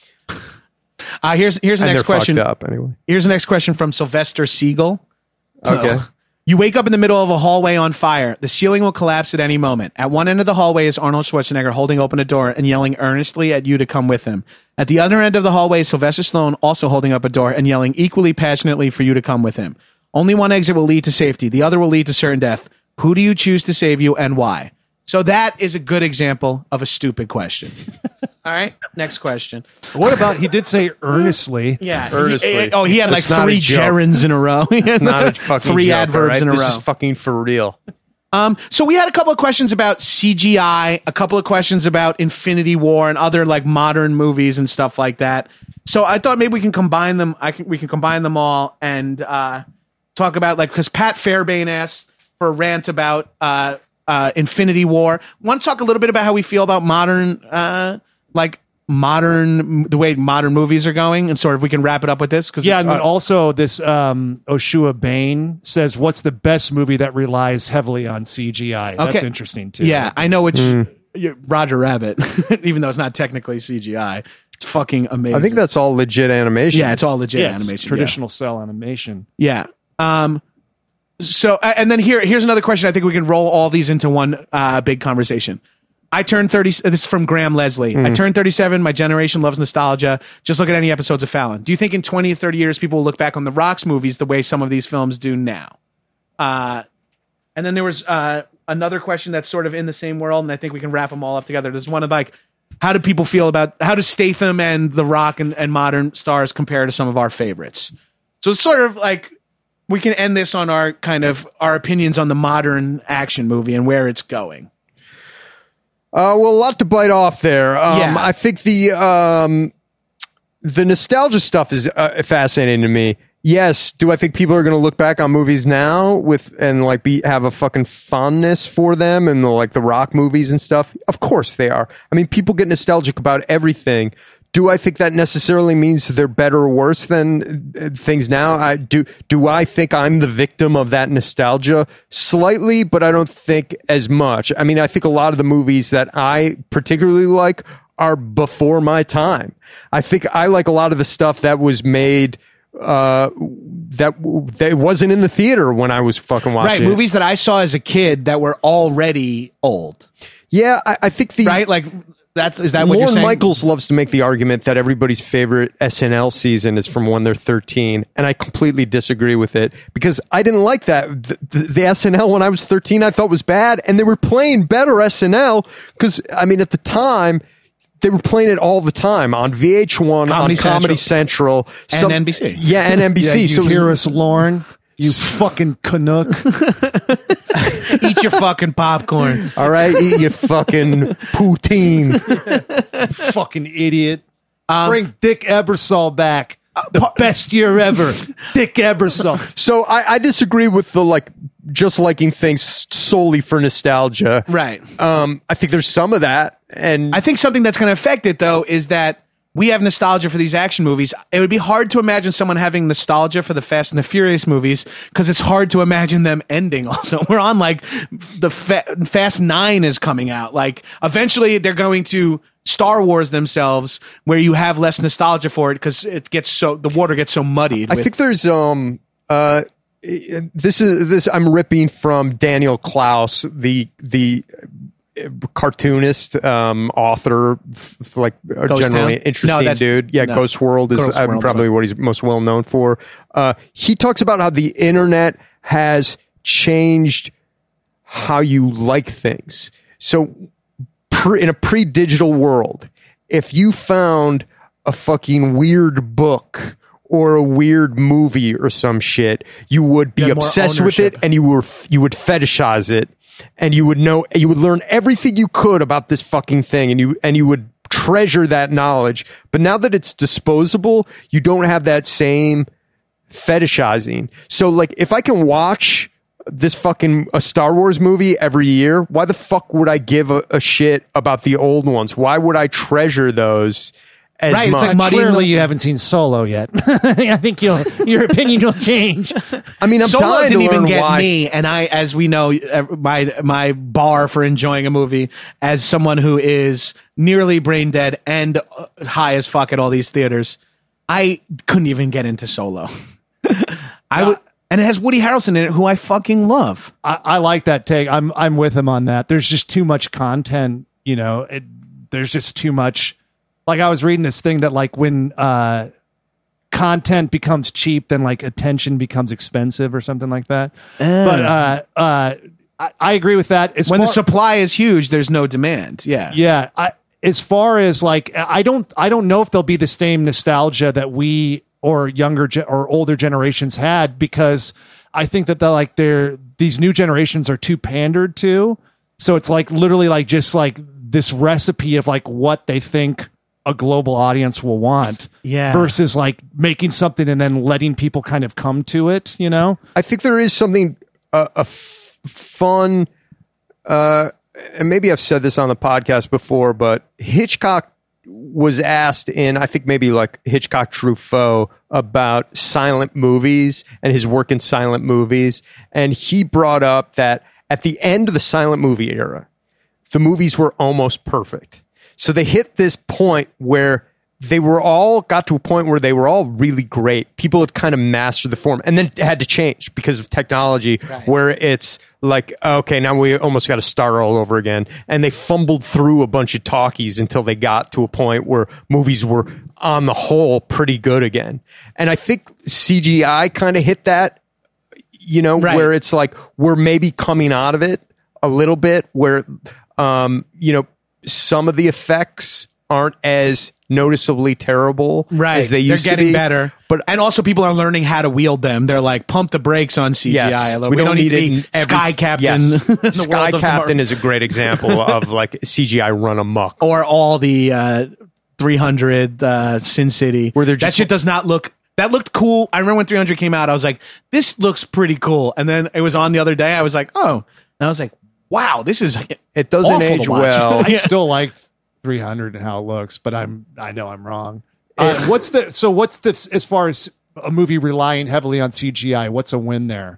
Uh, here's here's the And next they're question. fucked up anyway. Here's the next question from Sylvester Siegel. Okay. You wake up in the middle of a hallway on fire. The ceiling will collapse at any moment. At one end of the hallway is Arnold Schwarzenegger holding open a door and yelling earnestly at you to come with him. At the other end of the hallway is Sylvester Stallone also holding up a door and yelling equally passionately for you to come with him. Only one exit will lead to safety. The other will lead to certain death. Who do you choose to save you and why? So that is a good example of a stupid question. All right, next question. What about he did say earnestly? Yeah. Earnestly. He- oh, he had like It's not a three joke. gerunds in a row. It's not a fucking three joke, adverbs all right? in a this row. is fucking for real. Um, so we had a couple of questions about C G I, a couple of questions about Infinity War and other like modern movies and stuff like that. So I thought maybe we can combine them. I can we can combine them all and uh, talk about like because Pat Fairbairn asked for a rant about uh, uh, Infinity War. Want to talk a little bit about how we feel about modern uh, like modern the way modern movies are going and sort of we can wrap it up with this because Yeah, and then uh, also this um, Oshua Bain says, "What's the best movie that relies heavily on C G I?" That's Okay. interesting too. yeah, I know which yeah, Roger Rabbit, even though it's not technically C G I, it's fucking amazing. I think that's all legit animation. yeah, it's all legit yeah, it's animation, traditional cell animation. Yeah. yeah. Um. So uh, and then here here's another question. I think we can roll all these into one uh, big conversation. I turned thirty. This is from Graham Leslie. I turned thirty-seven. My generation loves nostalgia. Just look at any episodes of Fallon. Do you think in twenty or thirty years people will look back on the Rock's movies the way some of these films do now? Uh, and then there was uh, another question that's sort of in the same world, and I think we can wrap them all up together. There's one of like, how do people feel about how does Statham and The Rock and, and modern stars compare to some of our favorites? So it's sort of like we can end this on our kind of our opinions on the modern action movie and where it's going. Uh, well, a lot to bite off there. Um, Yeah. I think the um, the nostalgia stuff is uh, fascinating to me. Yes, do I think people are going to look back on movies now with and like be have a fucking fondness for them and the, like the Rock movies and stuff? Of course they are. I mean, people get nostalgic about everything. Do I think that necessarily means they're better or worse than uh, things now? I do. Do I think I'm the victim of that nostalgia? Slightly, but I don't think as much. I mean, I think a lot of the movies that I particularly like are before my time. I think I like a lot of the stuff that was made uh, that that wasn't in the theater when I was fucking watching. Right, it. movies that I saw as a kid that were already old. Yeah, I, I think the Right, like that's is that what you're Lorne saying? Michaels loves to make the argument that everybody's favorite S N L season is from when they're thirteen, and I completely disagree with it because I didn't like that. The, the, the S N L when I was thirteen I thought was bad, and they were playing better S N L because, I mean, at the time, they were playing it all the time on V H one, Comedy on Comedy Central. And N B C. Yeah, and N B C. Yeah, you so it was- hear us, Lauren? You fucking Canuck. Eat your fucking popcorn. all right, eat your fucking poutine. Fucking idiot. Bring Dick Ebersol back. The best year ever. Dick Ebersol. So I, I disagree with the like just liking things solely for nostalgia. Right. Um, I think there's some of that, and I think something that's going to affect it though is that we have nostalgia for these action movies. It would be hard to imagine someone having nostalgia for the Fast and the Furious movies because it's hard to imagine them ending. Also, we're on like the Fa- Fast Nine is coming out. Like eventually they're going to Star Wars themselves, where you have less nostalgia for it because it gets so the water gets so muddied. I with- think there's um uh this is this I'm ripping from Daniel Klaus, the the cartoonist, um, author, f- like uh, Ghost generally Town? interesting No, that's- dude. Yeah, no. Ghost World is Ghost uh, World, probably right. what he's most well known for. Uh, he talks about how the internet has changed how you like things. So, pre- in a pre-digital world, if you found a fucking weird book or a weird movie or some shit, you would be You had more obsessed with it, ownership. and you were you would fetishize it, and you would know you would learn everything you could about this fucking thing, and you and you would treasure that knowledge. But now that it's disposable, you don't have that same fetishizing. So, like, if I can watch this fucking a Star Wars movie every year, why the fuck would I give a, a shit about the old ones? Why would I treasure those as Right, it's much? like muddy- Clearly, you haven't seen Solo yet. I think you'll, your opinion will change. I mean, I'm Solo dying didn't to learn even get why. me, and I, as we know, uh, my my bar for enjoying a movie, as someone who is nearly brain dead and uh, high as fuck at all these theaters, I couldn't even get into Solo. I would, and it has Woody Harrelson in it, who I fucking love. I, I like that take. I'm I'm with him on that. There's just too much content. You know, it, there's just too much. Like I was reading this thing that like when uh, content becomes cheap, then like attention becomes expensive or something like that. But uh, uh, I, I agree with that. As When the far- supply is huge, there's no demand. Yeah, yeah, I, as far as like, I don't, I don't know if there'll be the same nostalgia that we or younger ge- or older generations had, because I think that the like they're these new generations are too pandered to. So it's like literally like just like this recipe of like what they think a global audience will want, Yeah. versus like making something and then letting people kind of come to it. You know, I think there is something uh, a f- fun, uh, and maybe I've said this on the podcast before, but Hitchcock was asked in, I think maybe like Hitchcock Truffaut, about silent movies and his work in silent movies. And he brought up that at the end of the silent movie era, the movies were almost perfect. So they hit this point where they were all got to a point where they were all really great. People had kind of mastered the form, and then it had to change because of technology, where it's like, okay, now we almost got to start all over again. And they fumbled through a bunch of talkies until they got to a point where movies were on the whole pretty good again. And I think C G I kind of hit that, you know, Right. where it's like we're maybe coming out of it a little bit, where, um, you know, some of the effects aren't as noticeably terrible right. as they used They're to getting be. better, But and also people are learning how to wield them. They're like, pump the brakes on C G I. yes, a little. We, don't need, to it be in every- Sky Captain. yes. in the Sky world of Captain tomorrow. is a great example of like C G I run amok. or all the uh, three hundred uh, Sin City, Where they're that just- shit does not look. That looked cool. I remember when three hundred came out, I was like, "This looks pretty cool." And then it was on the other day. I was like, "Oh," and I was like, "Wow, this is." It doesn't awful to age watch. well. I still like three hundred and how it looks, but I'm I know I'm wrong. Uh, what's the so what's the as far as a movie relying heavily on C G I? What's a win there?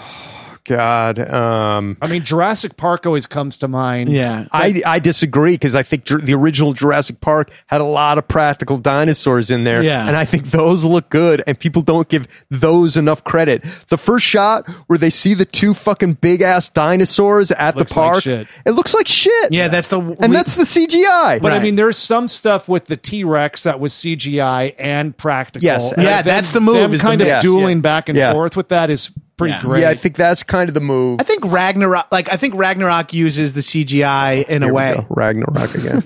God, um, I mean, Jurassic Park always comes to mind. Yeah, I I disagree because I think Jur- the original Jurassic Park had a lot of practical dinosaurs in there, Yeah. and I think those look good, and people don't give those enough credit. The first shot where they see the two fucking big ass dinosaurs at Looks the like park, shit. it looks like shit. yeah, that's the and that's the C G I. But I Right. mean, there's some stuff with the T Rex that was C G I and practical. Yes. And Yeah, them- that's the move, Them is the kind of move. dueling Yes. back and Yeah. forth with that is pretty Yeah. great. yeah, I think that's kind of the move. I think Ragnarok, like I think Ragnarok uses the C G I in Here a we way. go. Ragnarok again.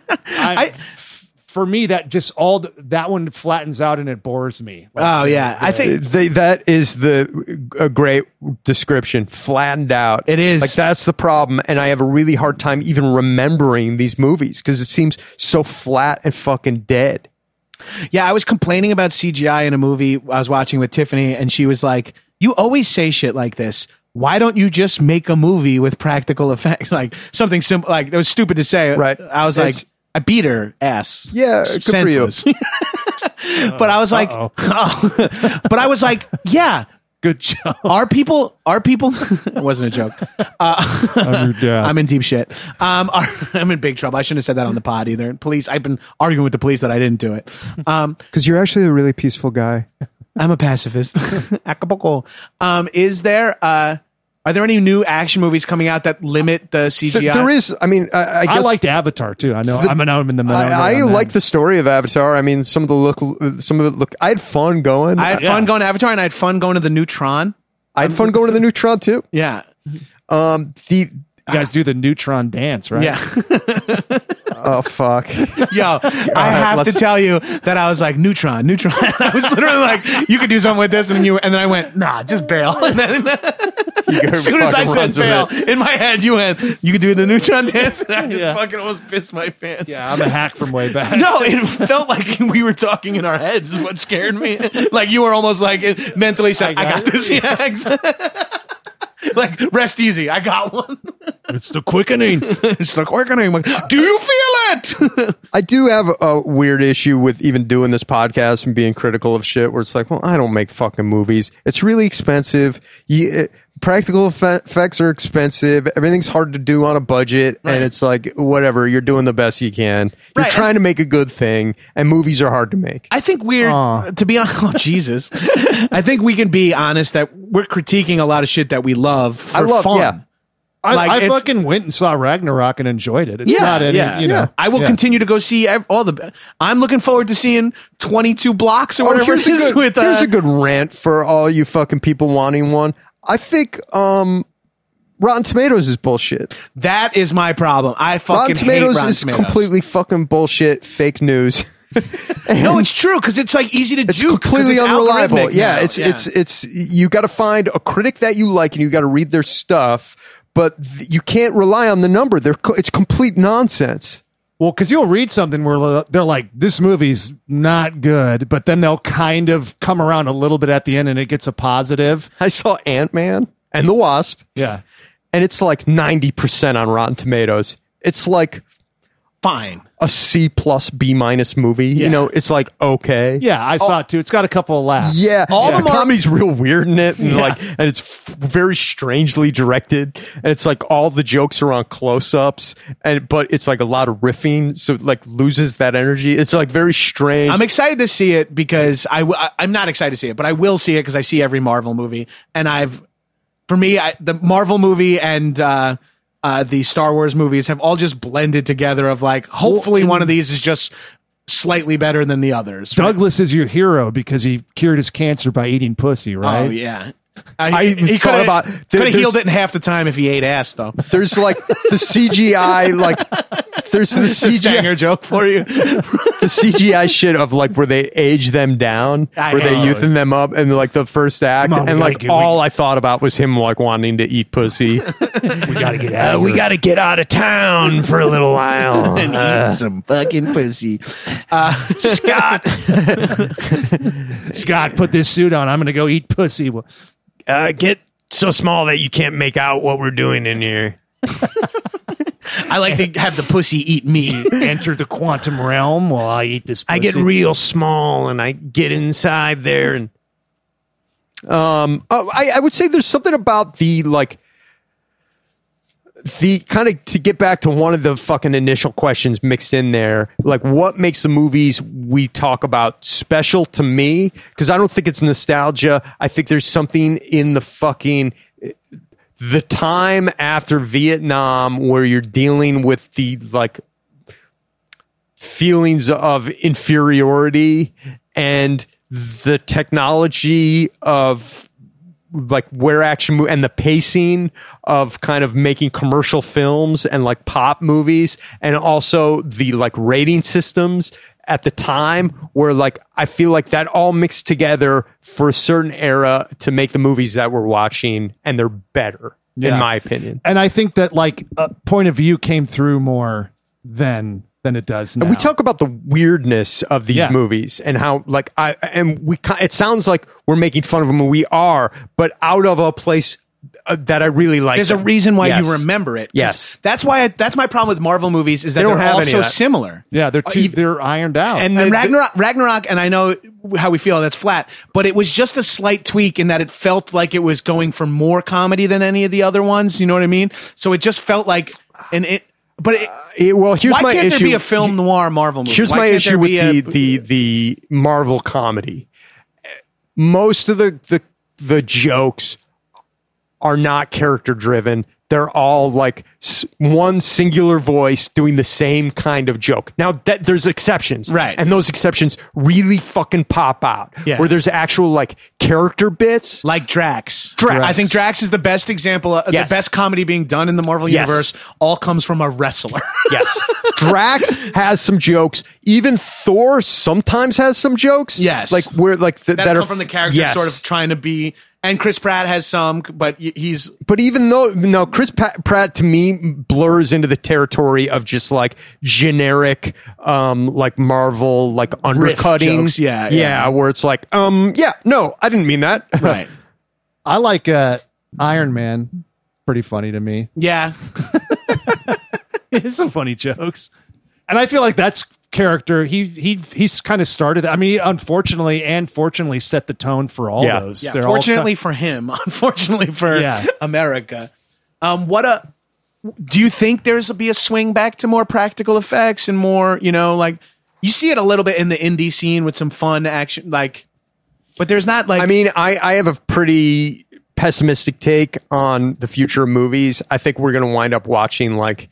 I, for me, that just all the, that one flattens out and it bores me. Like, Oh yeah, I think they, that is the a great description. Flattened out. It is. like that's the problem, and I have a really hard time even remembering these movies because it seems so flat and fucking dead. Yeah, I was complaining about C G I in a movie I was watching with Tiffany, and she was like, "You always say shit like this. Why don't you just make a movie with practical effects?" Like something simple. Like it was stupid to say. Right. I was It's- like, I beat her ass. Yeah, good for you. Senseless. But I was like, Uh-oh. oh. But I was like, yeah. good job. Are people? Are people? It wasn't a joke. Uh, I'm your dad. I'm in deep shit. Um, are, I'm in big trouble. I shouldn't have said that on the pod either. Police. I've been arguing with the police that I didn't do it. Um, Because you're actually a really peaceful guy. I'm a pacifist. Acapulco. Um, is there? Uh, are there any new action movies coming out that limit the C G I? Th- there is. I mean, I, I, guess I liked Avatar too. I know. the, I'm, I'm in the middle. I, I like the story of Avatar. I mean, some of the look, some of it look. I had fun going. I had Yeah. fun going to Avatar, and I had fun going to the Neutron. I had fun going to the Neutron too. Yeah, Um, the You guys do the neutron dance, right? yeah. oh fuck. Yo, I have to let's- tell you that I was like Neutron, Neutron. I was literally like, you could do something with this, and then you, and then I went, nah, just bail. And then as soon as I said bail, in my head, you went, you could do the Neutron dance, and I just Yeah. fucking almost pissed my pants. Yeah, I'm a hack from way back. No, it felt like we were talking in our heads. Is what scared me. Like you were almost like mentally saying, "I got, got this." Yeah, exactly. Like rest easy. I got one. It's the quickening. It's the quickening. Like, do you feel it? I do have a weird issue with even doing this podcast and being critical of shit where it's like, well, I don't make fucking movies. It's really expensive. You, practical effe- effects are expensive. Everything's hard to do on a budget. Right. And it's like, whatever, you're doing the best you can. You're Right. trying to make a good thing, and movies are hard to make. I think we're Aw. to be honest. Oh Jesus! I think we can be honest that we're critiquing a lot of shit that we love for I love- fun. yeah. I, Like, I it's- fucking went and saw Ragnarok and enjoyed it. It's Yeah, not any, yeah, you know. yeah. I will yeah. continue to go see ev- all the. I'm looking forward to seeing twenty-two blocks or Oh, whatever here's it a is good, with. Uh, here's a good rant for all you fucking people wanting one. I think um, Rotten Tomatoes is bullshit. that is my problem. I fucking Rotten Tomatoes hate Rotten is Tomatoes. completely fucking bullshit, fake news. No, it's true because it's like easy to It's do. 'cause completely it's unreliable. algorithmic Yeah, now. it's Yeah. it's it's you got to find a critic that you like, and you got to read their stuff. But th- you can't rely on the number. They're co- it's complete nonsense. Well, because you'll read something where they're like, this movie's not good, but then they'll kind of come around a little bit at the end and it gets a positive. I saw Ant-Man and the Wasp, Yeah. and it's like ninety percent on Rotten Tomatoes. It's like fine. a C plus B minus movie. Yeah. You know, it's like okay. Yeah, I saw it too. It's got a couple of laughs. Yeah, All all the the Mar- comedy's real weird in it, and Yeah. like, and it's f- very strangely directed, and it's like all the jokes are on close-ups, and but it's like a lot of riffing, so it like loses that energy. It's like very strange. I'm excited to see it because I w- I- I'm not excited to see it, but I will see it because I see every Marvel movie, and I've for me I, the Marvel movie and uh, uh, the Star Wars movies have all just blended together. Of like, hopefully one of these is just slightly better than the others. right? Douglas is your hero because he cured his cancer by eating pussy, right? Oh yeah. Uh, I he he thought could about- have there- healed there's- it in half the time if he ate ass, though. There's like the C G I, like there's the It's a C G I, Stanger joke for you. the C G I shit of like where they age them down, I where they hate it. youthen them up, and like the first act, Come on, we and gotta like get- all I thought about was him like wanting to eat pussy. We got to get out. Uh, we got to get out of town for a little while. and eat some fucking pussy. Uh, Scott, Scott, put this suit on. I'm going to go eat pussy. Well, uh, get so small that you can't make out what we're doing in here. I like to have the pussy eat me. enter the quantum realm while I eat this pussy. I get real small and I get inside there and um oh, I, I would say there's something about the like the kind of to get back to one of the fucking initial questions mixed in there, like what makes the movies we talk about special to me? Because I don't think it's nostalgia. I think there's something in the fucking the time after Vietnam where you're dealing with the like feelings of inferiority and the technology of like where action mo- and the pacing of kind of making commercial films and like pop movies, and also the like rating systems at the time where like I feel like that all mixed together for a certain era to make the movies that we're watching, and they're better Yeah. in my opinion. And I think that like a point of view came through more than than it does now. And we talk about the weirdness of these Yeah. movies and how, like, I and we. ki- It sounds like we're making fun of them, and we are, but out of a place uh, that I really like. There's a them. reason why Yes. you remember it. 'Cause Yes. that's why. I, that's my problem with Marvel movies is that They they don't are have all any so of that. similar. yeah, they're too, even- they're ironed out. And And the- Ragnarok, Ragnarok, and I know how we feel. That's flat, but it was just a slight tweak in that it felt like it was going for more comedy than any of the other ones. You know what I mean? So it just felt like, and it. But it, It- well, here's why my can't issue. there be a film noir Marvel movie? Here's Why my can't issue there with be a- the, the the Marvel comedy. most of the the the jokes are not character driven. They're all like s- one singular voice doing the same kind of joke. Now that there's exceptions, Right. And those exceptions really fucking pop out. Yeah. Where there's actual like character bits. Like Drax. Drax. I think Drax is the best example of Yes. the best comedy being done in the Marvel Yes. universe. All comes from a wrestler. Yes. Drax has some jokes. Even Thor sometimes has some jokes. Yes. Like where like the, that that come are from the character yes. sort of trying to be. And Chris Pratt has some, but y- he's But even though no, Chris Pa- Pratt to me blurs into the territory of just like generic, um, like Marvel, like undercutting, jokes, yeah, yeah, yeah. where it's like, um, yeah, no, I didn't mean that. right. I like uh, Iron Man. Pretty funny to me. Yeah. It's some funny jokes, and I feel like that's character. He he he's kind of started. I mean, he unfortunately and fortunately set the tone for all Yeah. those. Yeah, They're all fortunately for him, unfortunately for Yeah. America. Um, what a do you think there's a, be a swing back to more practical effects and more, you know, like you see it a little bit in the indie scene with some fun action, like, but there's not like I mean, I, I have a pretty pessimistic take on the future of movies. I think we're going to wind up watching like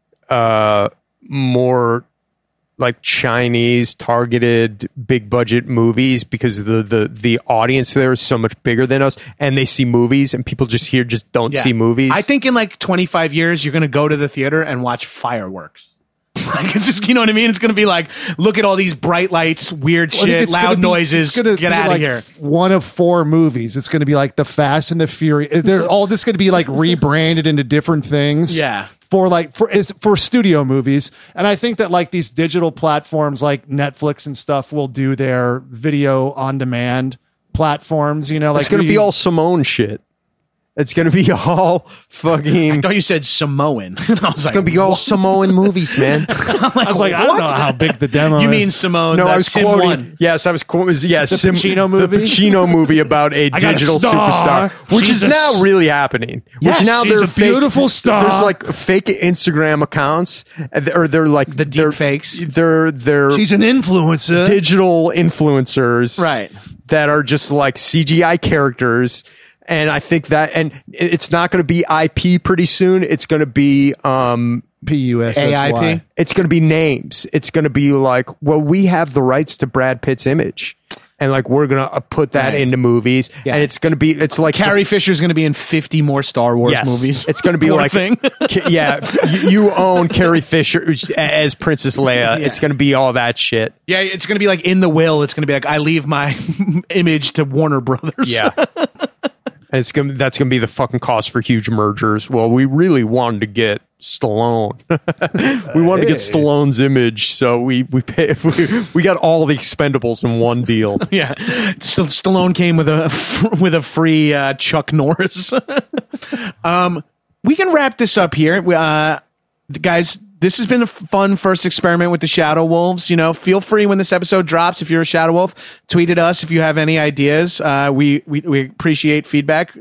uh, more like Chinese targeted big budget movies because the, the, the audience there is so much bigger than us and they see movies and people just here just don't Yeah. see movies. I think in like twenty-five years, you're going to go to the theater and watch fireworks. Like it's just, you know what I mean? It's going to be like, look at all these bright lights, weird Well, I think shit, it's gonna loud be- noises. it's gonna Get be out like of here. One of four movies. It's going to be like the Fast and the Furious. They're all this going to be like rebranded into different things. Yeah. For like for is for studio movies, and I think that like these digital platforms like Netflix and stuff will do their video on demand platforms. You know, like it's going to where be you- all Simone shit. It's going to be all fucking... I thought you said Samoan. I was like, It's going to be all Samoan movies, man. I was like, I don't know how big the demo. you is. mean Simone? No, the I was Sim quoting. one. Yes, I was quoting. Yes, The Pacino movie? The Pacino movie about a got a digital star. superstar, which She's is a now s- really happening. Yes, which now she's they're a beautiful fake, star. There's like fake Instagram accounts, and they- or they're like The deep they're, fakes. They're they're She's an influencer. digital influencers, Right. That are just like C G I characters. And I think that, and it's not going to be I P pretty soon. It's going to be, um, P U S S A I Y. P? it's going to be names. It's going to be like, well, we have the rights to Brad Pitt's image. And like, we're going to put that Right. into movies. Yeah. And it's going to be, it's like, Carrie Fisher's going to be in fifty more Star Wars yes, movies. It's going to be Poor like, thing. Ca- yeah, you, you own Carrie Fisher as Princess Leia. Yeah. It's going to be all that shit. Yeah, it's going to be like in the will. It's going to be like, I leave my image to Warner Brothers. Yeah. And it's gonna that's gonna be the fucking cost for huge mergers. Well, we really wanted to get Stallone. we wanted to get Stallone's image, so we we pay we, we got all the Expendables in one deal. Yeah. So Stallone came with a with a free uh, Chuck Norris. um, we can wrap this up here, We, uh, guys. This has been a fun first experiment with the Shadow Wolves. You know, feel free when this episode drops, if you're a Shadow Wolf, tweet at us if you have any ideas. Uh, we, we we appreciate feedback.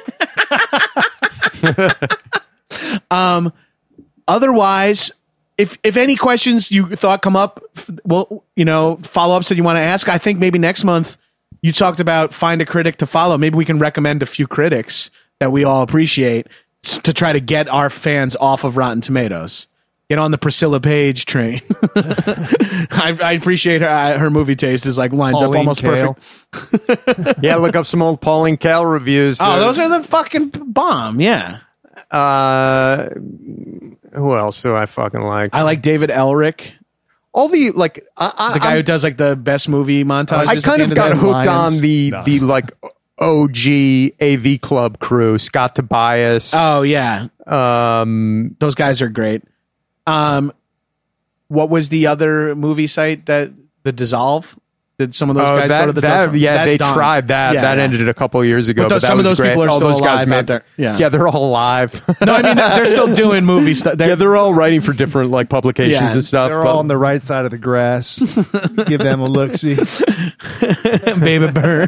um, otherwise, if if any questions you thought come up, f- well, you know, follow ups that you want to ask, I think maybe next month you talked about find a critic to follow. Maybe we can recommend a few critics that we all appreciate s- to try to get our fans off of Rotten Tomatoes. Get on the Priscilla Page train. I, I appreciate her. Uh, her movie taste is like lines up Pauline almost Kael. perfect. Yeah, look up some old Pauline Kael reviews. Oh, those are the fucking bomb. Yeah. uh who else do I fucking like? I like David Elric, all the like I, I, the guy I'm- who does like the best movie montages. I at kind the of end got the- hooked Lions. on the No. the like O G A V Club crew, Scott Tobias. Oh yeah, um those guys are great. Um, what was the other movie site that the Dissolve? Did some of those Oh, guys that, go to the that, Dissolve? yeah, That's they done. tried that. Yeah, that yeah. ended a couple of years ago. But But, those- that some of was those great. people are all still those guys alive made, out there. Yeah. yeah, they're all alive. No, I mean they're still doing movie stuff. yeah, they're all writing for different like publications Yeah, and stuff. They're but- all on the right side of the grass. Give them a look. See, Baby Burn.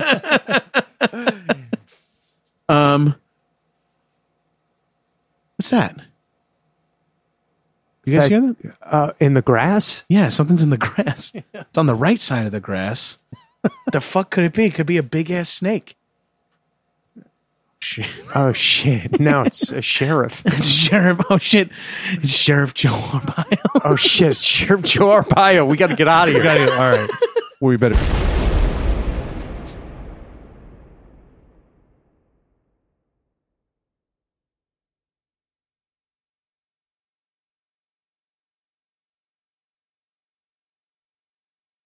um, what's that? You guys hear that? uh, in the grass. Yeah, something's in the grass. It's on the right side of the grass. The fuck could it be? It could be a big ass snake. Shit. Oh shit! Now it's a sheriff. It's Sheriff. Oh shit! It's Sheriff Joe Arpaio. Oh shit! Sheriff Joe Arpaio. We got to get out of here. All right. We better.